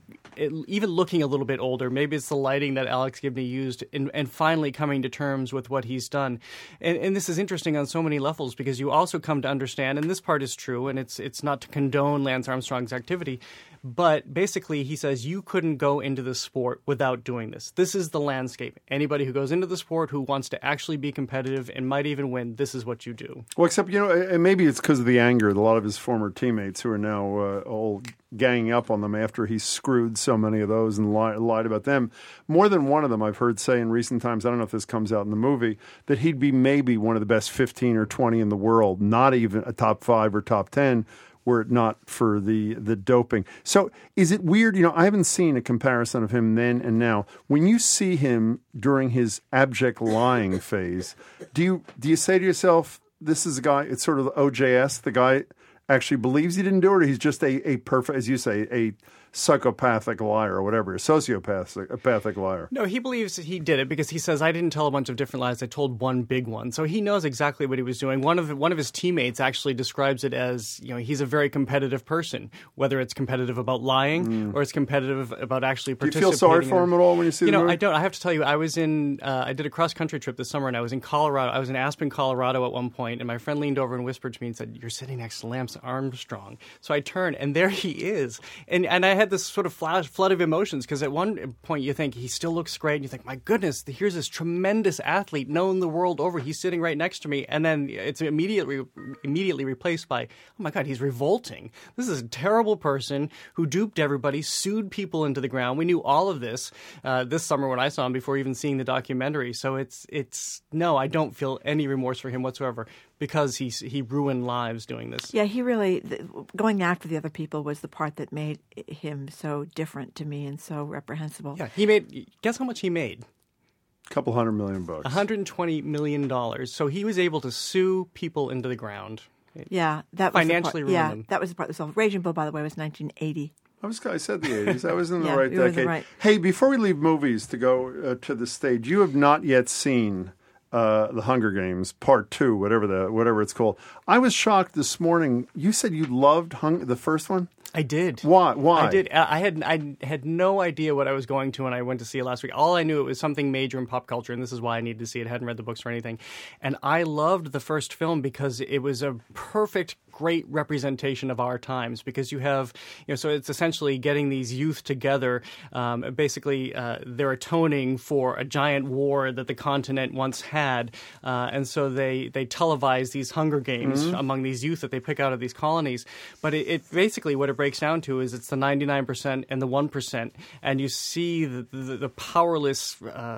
even looking a little bit older. Maybe it's the lighting that Alex Gibney used, and finally coming to terms with what he's done. And this is interesting on so many levels, because you also come to understand, and this part is true, and it's not to condone Lance Armstrong's activity, but basically he says you couldn't go into the sport without doing this. This is the landscape. Anybody who goes into the sport who wants to actually be competitive and might even win, this is what you do. Well, except, and maybe it's because of the anger of a lot of his former teammates who are now all ganging up on them after he screwed so many of those and lied about them. More than one of them I've heard say in recent times, I don't know if this comes out in the movie, that he'd be maybe one of the best 15 or 20 in the world, not even a top 5 or top 10, were it not for the doping. So is it weird? I haven't seen a comparison of him then and now. When you see him during his abject lying phase, do you say to yourself, this is a guy, it's sort of OJS, the guy actually believes he didn't do it, or he's just a perfect, as you say, a psychopathic liar or whatever, a sociopathic liar? No, he believes he did it because he says, I didn't tell a bunch of different lies, I told one big one. So he knows exactly what he was doing. One of his teammates actually describes it as, he's a very competitive person, whether it's competitive about lying or it's competitive about actually participating. Do you feel sorry for him at all when you see the movie? I don't. I have to tell you, I was I did a cross-country trip this summer, and I was in Colorado. I was in Aspen, Colorado at one point, and my friend leaned over and whispered to me and said, you're sitting next to Lance Armstrong. So I turned, and there he is. And I had this sort of flood of emotions, because at one point you think he still looks great, and you think, my goodness, here's this tremendous athlete known the world over. He's sitting right next to me, and then it's immediately replaced by, oh my God, he's revolting. This is a terrible person who duped everybody, sued people into the ground. We knew all of this this summer when I saw him before even seeing the documentary. So no, I don't feel any remorse for him whatsoever, because he ruined lives doing this. Yeah, he really, going after the other people was the part that made him so different to me and so reprehensible. Yeah, guess how much he made? A couple $100 million. $120 million. So he was able to sue people into the ground. Yeah, that was financially ruined them. That was the part that was Raging Bull, by the way, was 1980. I said the 80s. I was in the right you were decade. in the right. Hey, before we leave movies to go to the stage, you have not yet seen The Hunger Games Part 2, whatever it's called. I was shocked this morning. You said you loved the first one? I did. Why? I did. I had no idea what I was going to when I went to see it last week. All I knew, it was something major in pop culture, and this is why I needed to see it. I hadn't read the books or anything. And I loved the first film because it was a perfect great representation of our times because you have, so it's essentially getting these youth together. Basically, they're atoning for a giant war that the continent once had, and so they televise these Hunger Games among these youth that they pick out of these colonies. But it basically what it breaks down to is it's the 99% and the 1%, and you see the powerless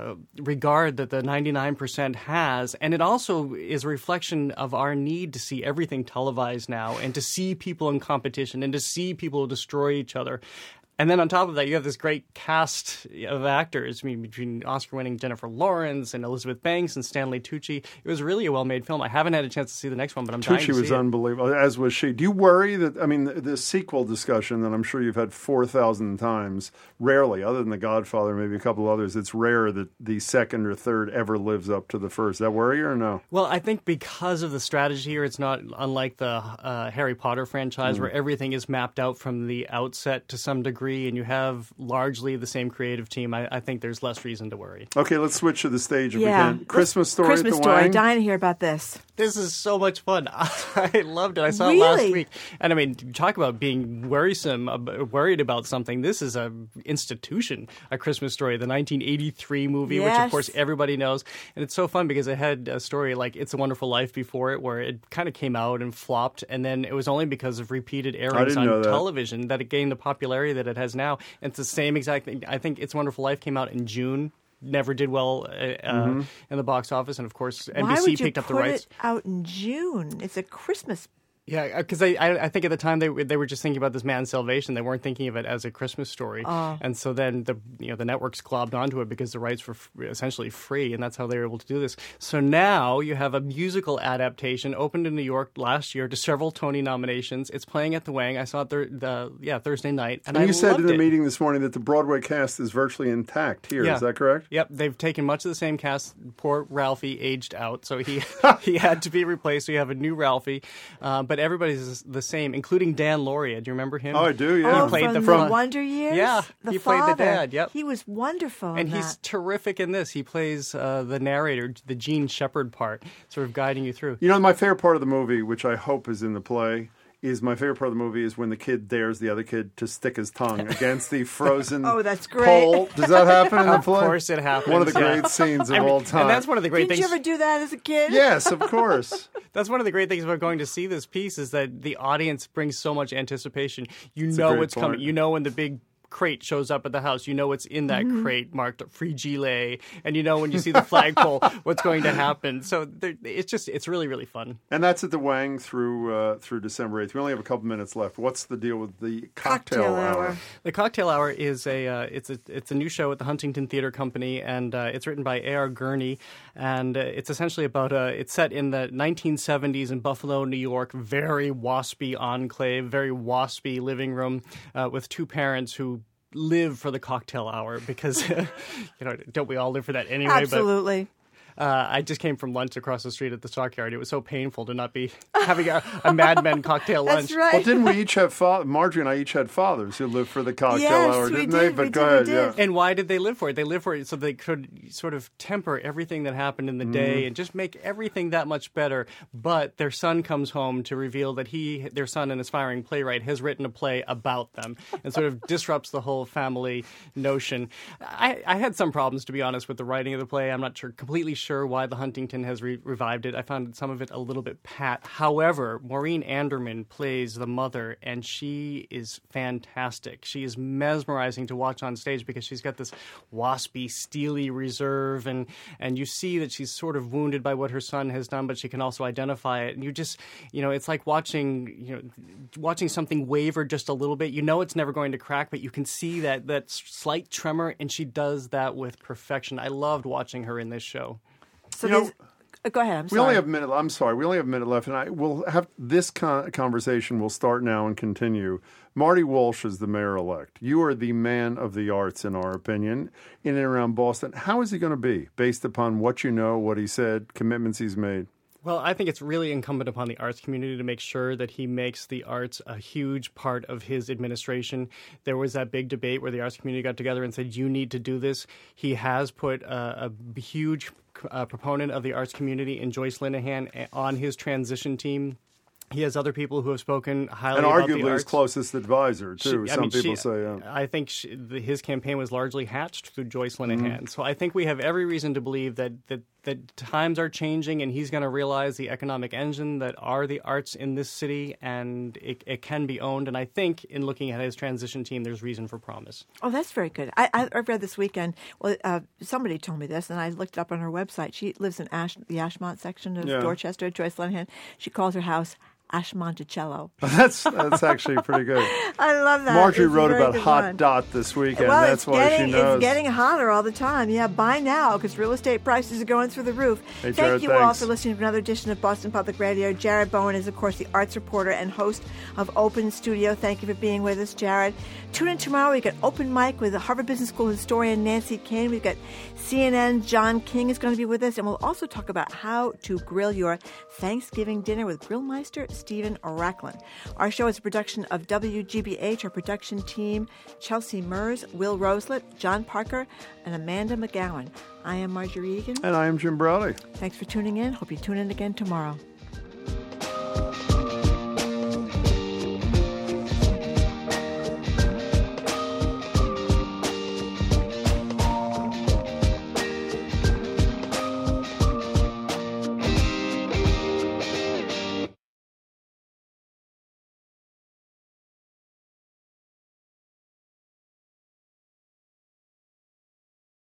regard that the 99% has, and it also is a reflection of our need to see everything televised now and to see people in competition and to see people destroy each other. And then on top of that, you have this great cast of actors, between Oscar-winning Jennifer Lawrence and Elizabeth Banks and Stanley Tucci. It was really a well-made film. I haven't had a chance to see the next one, but I'm dying to see it. Tucci was unbelievable, as was she. Do you worry that, the sequel discussion that I'm sure you've had 4,000 times, rarely, other than The Godfather, maybe a couple others, it's rare that the second or third ever lives up to the first. Does that worry you or no? Well, I think because of the strategy here, it's not unlike the Harry Potter franchise where everything is mapped out from the outset to some degree, and you have largely the same creative team. I think there's less reason to worry. Okay, let's switch to the stage if we can. Christmas Story Christmas at the Story. Wang. Dying to hear about this. This is so much fun. I loved it. I saw it last week. And talk about being worried about something. This is an institution, A Christmas Story, the 1983 movie, which of course everybody knows. And it's so fun because it had a story like It's a Wonderful Life before it, where it kind of came out and flopped. And then it was only because of repeated airings on television that it gained the popularity that it has now. And it's the same exact thing. I think It's a Wonderful Life came out in June. Never did well in the box office, and of course NBC picked up the rights. Why would you put it out in June? It's a Christmas. Yeah, because I think at the time they were just thinking about this man's salvation. They weren't thinking of it as a Christmas story, and so then the networks globbed onto it because the rights were essentially free, and that's how they were able to do this. So now you have a musical adaptation opened in New York last year to several Tony nominations. It's playing at the Wang. I saw it Thursday night, and you said in the meeting this morning that the Broadway cast is virtually intact here. Yeah. Is that correct? Yep, they've taken much of the same cast. Poor Ralphie aged out, so he had to be replaced. So you have a new Ralphie. But everybody's the same, including Dan Lauria. Do you remember him? Oh, I do, yeah. He played from Wonder Years? Yeah, he played the dad, yep. He was wonderful and he's terrific in this. He plays the narrator, the Gene Shepard part, sort of guiding you through. My favorite part of the movie, which I hope is in the play, is when the kid dares the other kid to stick his tongue against the frozen that's great. pole. Does that happen in the play? Of course it happens. One of the great scenes of all time. And that's one of the great things. Did you ever do that as a kid? Yes, of course. That's one of the great things about going to see this piece is that the audience brings so much anticipation. You know what's coming. You know when the big crate shows up at the house, you know what's in that crate marked Frigile, and you know when you see the flagpole what's going to happen. So it's really, really fun. And that's at the Wang through December 8th. We only have a couple minutes left. What's the deal with the cocktail hour? The Cocktail Hour is it's a new show at the Huntington Theater Company, and it's written by A.R. Gurney, and it's essentially about it's set in the 1970s in Buffalo, New York, very waspy enclave, very waspy living room with two parents who live for the cocktail hour because, don't we all live for that anyway? Absolutely. I just came from lunch across the street at the Stockyard. It was so painful to not be having a Mad Men cocktail lunch. That's right. Well, didn't we each have Marjorie and I each had fathers who lived for the cocktail hour, didn't they? But go ahead, yeah. And why did they live for it? They lived for it so they could sort of temper everything that happened in the day and just make everything that much better. But their son comes home to reveal that their son, an aspiring playwright, has written a play about them and sort of disrupts the whole family notion. I had some problems, to be honest, with the writing of the play. I'm not completely sure why the Huntington has revived it. I found some of it a little bit pat. However, Maureen Anderman plays the mother, and she is fantastic. She is mesmerizing to watch on stage because she's got this waspy, steely reserve, and you see that she's sort of wounded by what her son has done, but she can also identify it. And you just, it's like watching something waver just a little bit. You know it's never going to crack, but you can see that slight tremor, and she does that with perfection. I loved watching her in this show. So go ahead. I'm sorry. We only have a minute. I'm sorry. We only have a minute left, and we'll have this conversation. Will start now and continue. Marty Walsh is the mayor-elect. You are the man of the arts, in our opinion, in and around Boston. How is he going to be, based upon what you know, what he said, commitments he's made? Well, I think it's really incumbent upon the arts community to make sure that he makes the arts a huge part of his administration. There was that big debate where the arts community got together and said, you need to do this. He has put a huge proponent of the arts community in Joyce Linehan on his transition team. He has other people who have spoken highly and about the arguably arts. his closest advisor, too. Some people say. I think his campaign was largely hatched through Joyce Linehan. So I think we have every reason to believe that times are changing, and he's going to realize the economic engine that are the arts in this city, and it can be owned. And I think in looking at his transition team, there's reason for promise. Oh, that's very good. I read this weekend, somebody told me this, and I looked it up on her website. She lives in the Ashmont section of Dorchester, Joyce Linehan. She calls her house Ashmonticello. That's actually pretty good. I love that. Marjorie wrote about Hot Dot this weekend. Well, that's why she knows. It's getting hotter all the time. Yeah, buy now because real estate prices are going through the roof. Hey, Jared, Thank you all for listening to another edition of Boston Public Radio. Jared Bowen is, of course, the arts reporter and host of Open Studio. Thank you for being with us, Jared. Tune in tomorrow. We've got Open Mic with the Harvard Business School historian Nancy Kane. We've got CNN. John King is going to be with us, and we'll also talk about how to grill your Thanksgiving dinner with Grillmeister Stephen Racklin. Our show is a production of WGBH. Our production team, Chelsea Mers, Will Roselet, John Parker, and Amanda McGowan. I am Marjorie Egan. And I am Jim Browdy. Thanks for tuning in. Hope you tune in again tomorrow.